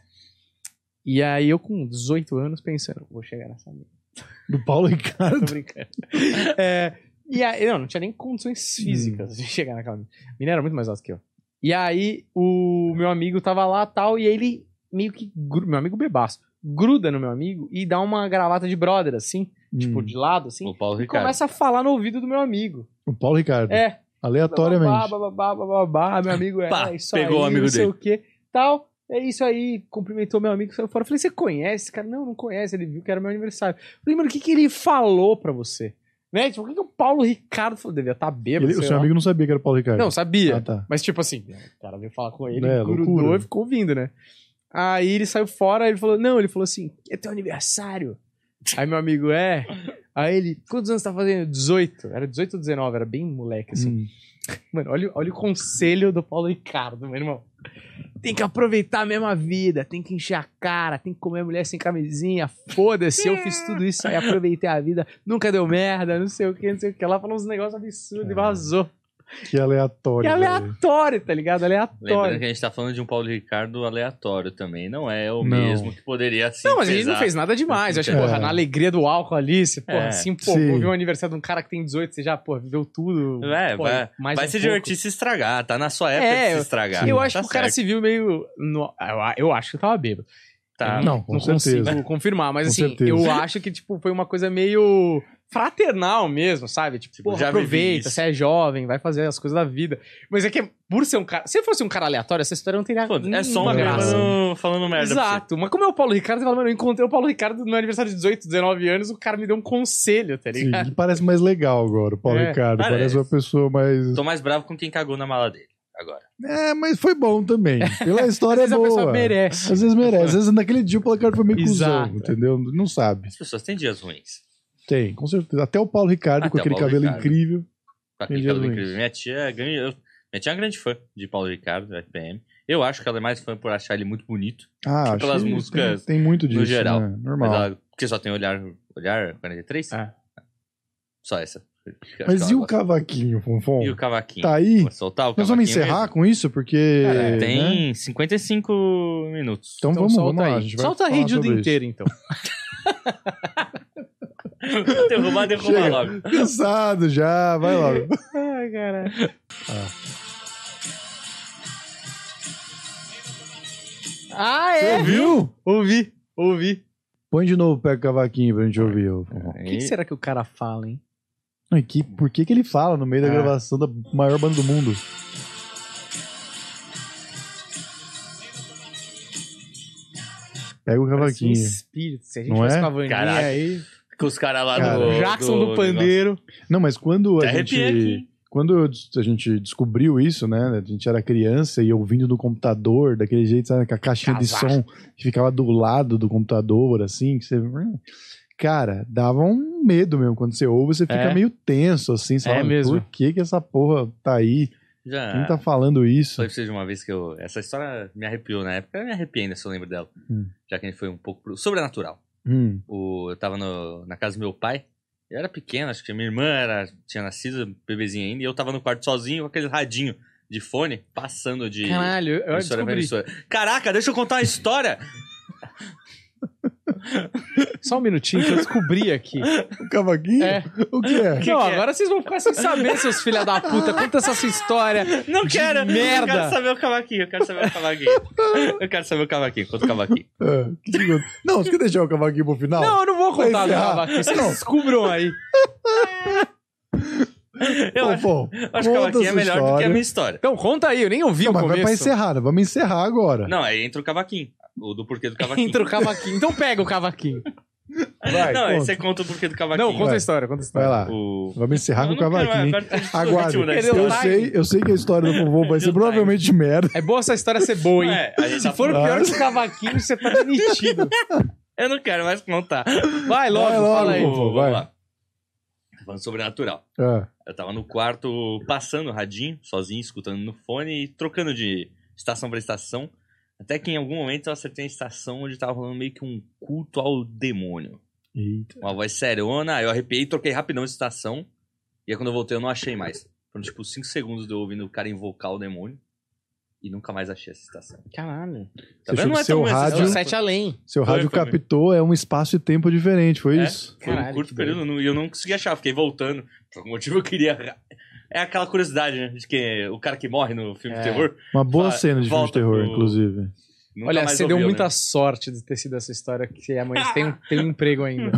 A: E aí eu com dezoito anos pensando, vou chegar nessa mina.
B: Do Paulo
A: Tô
B: Ricardo.
A: brincando. É, e aí, não, não tinha nem condições físicas de chegar naquela mina. A mina era muito mais alta que eu. E aí, o meu amigo tava lá tal, e ele meio que. gru- Meu amigo bebaço. Gruda no meu amigo e dá uma gravata de brother, assim, tipo,
B: Hum.
A: de lado, assim.
C: O Paulo
A: E
C: Ricardo.
A: começa a falar no ouvido do meu amigo.
B: O Paulo Ricardo.
A: É.
B: Aleatoriamente.
A: Babá, babá, babá, babá, meu amigo é,
C: Pá,
A: é isso
C: pegou
A: aí,
C: o amigo
A: não sei
C: dele.
A: o que, tal. É isso aí, cumprimentou meu amigo, saiu fora. Eu falei, você conhece esse cara? Não, não conhece, ele viu que era meu aniversário. Eu falei, mano, o que que ele falou pra você? Né? Tipo, o que que o Paulo Ricardo falou? Devia estar bêbado,
B: Ele- o
A: sei
B: seu
A: lá.
B: amigo não sabia que era o Paulo Ricardo.
A: Não, sabia.
B: Ah, tá.
A: Mas tipo assim, o cara veio falar com ele,
B: É,
A: grudou
B: loucura.
A: e ficou ouvindo, né? Aí ele saiu fora, ele falou, não, ele falou assim, é teu aniversário. Aí meu amigo, é. Aí ele, quantos anos você tá fazendo? dezoito. Era dezoito ou dezenove, era bem moleque, assim.
B: Hum.
A: Mano, olha, olha o conselho do Paulo Ricardo, meu irmão. Tem que aproveitar mesmo a vida, tem que encher a cara, tem que comer mulher sem camisinha, foda-se, eu fiz tudo isso aí, aproveitei a vida, nunca deu merda, não sei o que, não sei o que. Lá falou uns negócios absurdos e vazou.
B: Que aleatório.
A: Que
B: velho.
A: aleatório, tá ligado?
C: Lembrando
A: Aleatório.
C: que a gente tá falando de um Paulo Ricardo aleatório também. Não é o
B: Não.
C: mesmo que poderia ser.
A: Não, mas a gente não fez nada demais. Eu acho que,
B: É.
A: porra, na alegria do álcool ali, você, porra,
C: É.
A: se empolgou,
B: Sim.
A: viu o aniversário de um cara que tem dezoito, você já, porra, viveu tudo.
C: É,
A: Pô,
C: vai,
A: mais
C: vai
A: um
C: se
A: pouco.
C: divertir se estragar. Tá na sua época
A: É,
C: de se estragar.
A: Eu acho
C: Tá
A: que o cara
C: certo.
A: se viu meio. no- eu, eu acho que tava bêbado.
C: Tá.
A: Eu
B: Não, com
A: não
B: certeza.
A: consigo confirmar, mas
B: Com
A: assim,
B: certeza.
A: eu acho que tipo, foi uma coisa meio fraternal mesmo, sabe? Tipo,
C: Tipo,
A: porra,
C: já vivi
A: aproveita,
C: isso.
A: você é jovem, vai fazer as coisas da vida. Mas é que por ser um cara... Se fosse um cara aleatório, essa história não teria
C: Pô, é só um
A: nenhuma
C: cara
A: graça.
C: falando, falando merda pra
A: Exato. Mas como é o Paulo Ricardo, você fala, mano, eu encontrei o Paulo Ricardo no meu aniversário de dezoito, dezenove anos, o cara me deu um conselho, tá
B: Sim,
A: ligado?
B: ele parece mais legal agora, o Paulo
A: É,
B: Ricardo.
C: parece.
B: Parece uma pessoa mais...
C: você. Tô mais bravo com quem cagou na mala dele, agora.
B: É, mas foi bom também. Pela história
A: Às vezes
B: boa.
A: a pessoa merece.
B: Às vezes merece. Às vezes naquele dia o Paulo Ricardo foi meio
A: Exato.
B: cuzão, entendeu? Não sabe.
C: As pessoas têm dias ruins.
B: Tem, com certeza. Até o Paulo Ricardo,
C: Até
B: com
C: o
B: aquele
C: Paulo
B: cabelo
C: Ricardo.
B: incrível.
C: Com
B: Tem
C: aquele
B: dias
C: cabelo
B: ruins.
C: incrível. Minha tia, é grande, eu, minha tia é uma grande fã de Paulo Ricardo, do F P M. Eu acho que ela é mais fã por achar ele muito bonito.
B: Ah,
C: Tipo,
B: acho
C: pelas
B: que
C: músicas
B: tem, tem muito disso,
C: no geral.
B: né? Normal.
C: Mas ela, porque só tem olhar, olhar quarenta e três?
A: É.
C: Só essa. Eu acho
B: Mas
C: que
B: e
C: ela
B: o
C: gosta.
B: cavaquinho, Fonfon?
C: E o cavaquinho?
B: Tá aí?
C: Vou soltar o
B: Nós vamos
C: cavaquinho
B: encerrar
C: mesmo?
B: com isso, porque...
A: É,
C: Tem
B: né?
C: cinquenta e cinco minutos.
B: Então,
A: Então
B: vamos,
A: solta
B: vamos lá.
A: aí.
B: A gente vai
A: Solta a
B: falar
A: Rede
B: sobre isso.
A: inteira, então.
C: derrubar, derrubar
B: Chega.
C: logo.
B: Cansado já, vai logo.
A: Ai, caralho. Ah,
B: Você
A: é?
B: ouviu?
A: Ouvi, ouvi.
B: Põe de novo, pega o cavaquinho pra gente ouvir. ô, Fonfon.
A: O que, que será que o cara fala, hein?
B: Não, e que, por que, que ele fala no meio da
A: Ah.
B: gravação da maior banda do mundo? Pega o
A: Parece um
B: cavaquinho.
A: espírito. Se a gente
B: Não
A: fosse
B: é?
A: com a Vaninha
C: Caraca.
A: aí...
C: Com os caras lá
B: Cara,
C: do...
A: Jackson do, pandeiro.
B: Não, mas quando a
C: Até
B: gente,
C: arrepiei aqui.
B: quando eu des- a gente descobriu isso, né? A gente era criança e ouvindo no computador, daquele jeito, sabe? Com a caixinha de
A: Casar.
B: som que ficava do lado do computador, assim, que você... Cara, dava um medo mesmo. Quando você ouve, você fica
A: É.
B: meio tenso, assim. Você
A: É
B: fala,
A: mesmo.
B: por que que essa porra tá aí?
C: Já...
B: Quem tá falando isso?
C: Falei pra vocês de uma vez que eu... Essa história me arrepiou na época. Eu me arrepiei ainda, se eu lembro dela.
B: Hum.
C: Já que a gente foi um pouco pro... Sobrenatural.
B: Hum.
C: O... Eu tava no... na casa do meu pai. Eu era pequeno, acho que minha irmã era... tinha nascido, bebezinha ainda. E eu tava no quarto sozinho com aquele radinho de fone, passando de...
A: Caralho, eu
C: emissora pra
A: descobri.
C: emissora. Caraca, deixa eu contar uma história!
A: Só um minutinho que eu descobri aqui.
B: O cavaquinho?
A: É.
B: O que é?
A: Não,
C: que é?
A: agora vocês vão ficar sem saber, seus filha da puta. Conta essa sua história.
C: Não
A: De
C: quero!
A: merda.
C: Eu quero saber o cavaquinho, eu quero saber o cavaquinho. Eu quero saber o cavaquinho, conta o cavaquinho.
B: É, que que- Não, você quer deixar o cavaquinho pro final?
A: Não, eu não vou contar
B: Vai
A: do
B: encerrar.
A: cavaquinho. Vocês
B: Não.
A: descubram aí.
C: Eu
B: Pô,
C: acho,
B: pô,
C: eu acho que o
B: conta
C: cavaquinho é
B: essa
C: melhor do que a
B: história.
C: minha história.
A: Então, conta aí. Eu nem ouvi
B: Não,
A: o
B: mas vai pra
A: começo.
B: encerrar, né? Vamos encerrar agora.
C: Não, aí entra o cavaquinho. O do porquê do cavaquinho.
A: Entra o cavaquinho. Então pega o cavaquinho.
B: Vai,
C: Não, aí
B: conta.
C: você conta o porquê do cavaquinho.
A: Não, conta
B: vai.
A: a história, conta a
B: Vai
A: história.
B: lá.
C: O...
B: Vamos encerrar com
C: Eu
B: o
C: não quero,
B: cavaquinho.
C: agora tem que-
B: Aguarde.
C: ritmo da
A: Querendo
B: Eu
A: lá.
B: sei, eu sei que a história do vovô vai ser
C: Time.
B: provavelmente merda.
A: É boa essa história ser boa, hein?
C: É, a gente
A: Se
C: tá
A: for
C: falando-
A: pior que o cavaquinho, você tá demitido.
C: Eu não quero mais contar.
A: Vai logo,
B: Vai logo,
A: fala aí.
B: pô.
C: Vamos
B: vai.
C: lá. Falando sobrenatural.
B: Ah,
C: Eu tava no quarto passando o radinho, sozinho, escutando no fone e trocando de estação pra estação. Até que em algum momento eu acertei a estação onde tava rolando meio que um culto ao demônio.
B: eita.
C: Uma voz seriona, aí eu arrepiei, troquei rapidão de estação. E aí quando eu voltei eu não achei mais. Foram tipo cinco segundos de eu ouvindo o cara invocar o demônio. E nunca mais achei essa estação.
A: Caralho.
C: Tá
B: Você achou
C: vendo? Não
B: que
C: é
B: seu
C: tão ruim essa
B: rádio-
A: É o
C: história.
A: sete além.
B: Seu
C: Foi,
B: rádio
C: foi
B: captou é um espaço e tempo diferente, foi
C: É.
B: isso?
C: Foi um
A: Caralho,
C: curto
A: que
C: período não- e eu não consegui achar, fiquei voltando. Por algum motivo eu queria. É aquela curiosidade, né? De que o cara que morre no filme
A: É.
C: de terror.
B: Uma boa
C: Fa-
B: cena de filme de
C: volta
B: terror,
C: pro-
B: inclusive.
C: Nunca
A: Olha,
C: mais
A: você deu
C: ouviu,
A: muita
C: né?
A: sorte de ter sido essa história que amanhã você tem um, tem um emprego ainda.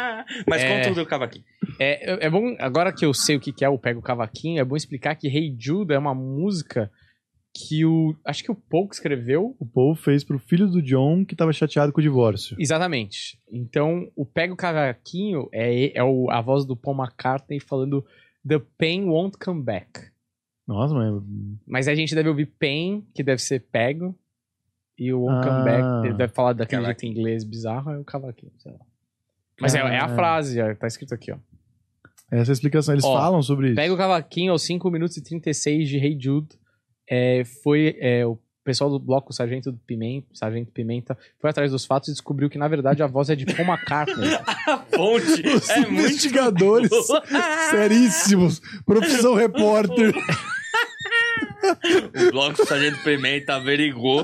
C: Mas
A: É.
C: conta o do cavaquinho.
A: É, é bom, agora que eu sei o que que é o Pega o Cavaquinho, é bom explicar que Hey Jude é uma música que o... Acho que o Paul que escreveu.
B: O Paul fez pro filho do John que tava chateado com o divórcio.
A: Exatamente. Então, o Pega o Cavaquinho é, é o, a voz do Paul McCartney falando The Pain Won't Come Back.
B: Nossa, mas...
A: Mas a gente deve ouvir Pain, que deve ser pego, e o Won't Come
B: Ah.
A: Back, ele deve falar daquele jeito
C: Cavaquinho.
A: em inglês bizarro, é o cavaquinho, sei lá. Mas é, é a
B: Ah.
A: frase, ó, tá escrito aqui, ó.
B: Essa é a explicação. Eles
A: Ó,
B: falam sobre isso.
A: Pega o Cavaquinho aos cinco minutos e trinta e seis de Hey Jude. É, foi é, o pessoal do bloco Sargento do Pimenta, Sargento Pimenta foi atrás dos fatos e descobriu que, na verdade, a voz é de Paul McCartney.
C: A fonte
B: Os
C: é muito
B: investigadores
C: boa.
B: seríssimos. Profissão repórter.
C: O bloco do Sargento Pimenta averigou.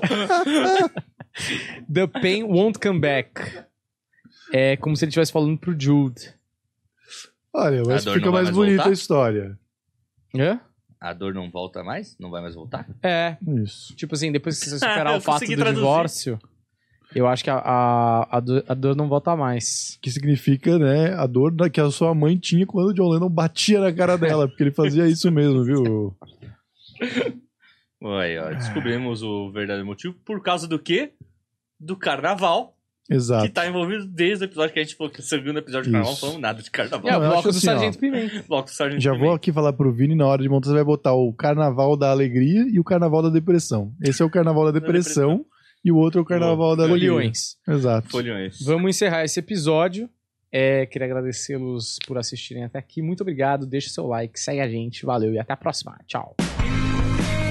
A: The Pain Won't Come Back. É como se ele estivesse falando pro Jude.
B: Olha, mas
C: A dor
B: fica
C: não vai
B: mais
C: mais
B: bonita
C: voltar?
B: a história.
A: Hã?
C: A dor não volta mais? Não vai mais voltar?
A: É.
B: Isso.
A: Tipo assim, depois que você
C: Ah,
A: superar
C: eu
A: o fato
C: consegui
A: do
C: traduzir.
A: divórcio, Eu acho que a, a, a, dor, a dor não volta mais.
B: Que significa, né, a dor da, que a sua mãe tinha quando o John Lennon batia na cara dela, porque ele fazia isso mesmo, viu?
C: Aí, ó, descobrimos o verdadeiro motivo. Por causa do quê? Do carnaval.
B: Exato.
C: Que tá envolvido desde o episódio que a gente falou que o segundo episódio de carnaval, não falamos nada de carnaval.
A: É, o
B: eu
A: bloco
B: acho
A: do
B: assim,
A: Sargento
B: ó.
A: Pimenta.
C: Bloco do Sargento
B: Já
C: Pimenta.
B: vou aqui falar pro Vini, na hora de montar, você vai botar o carnaval da alegria e o carnaval da depressão. Esse é o carnaval da depressão,
C: depressão.
B: e o outro é o carnaval da alegria.
A: Folhões.
B: Exato.
C: Folhões.
A: Vamos encerrar esse episódio. É, queria agradecê-los por assistirem até aqui. Muito obrigado. Deixa o seu like, segue a gente. Valeu e até a próxima. Tchau.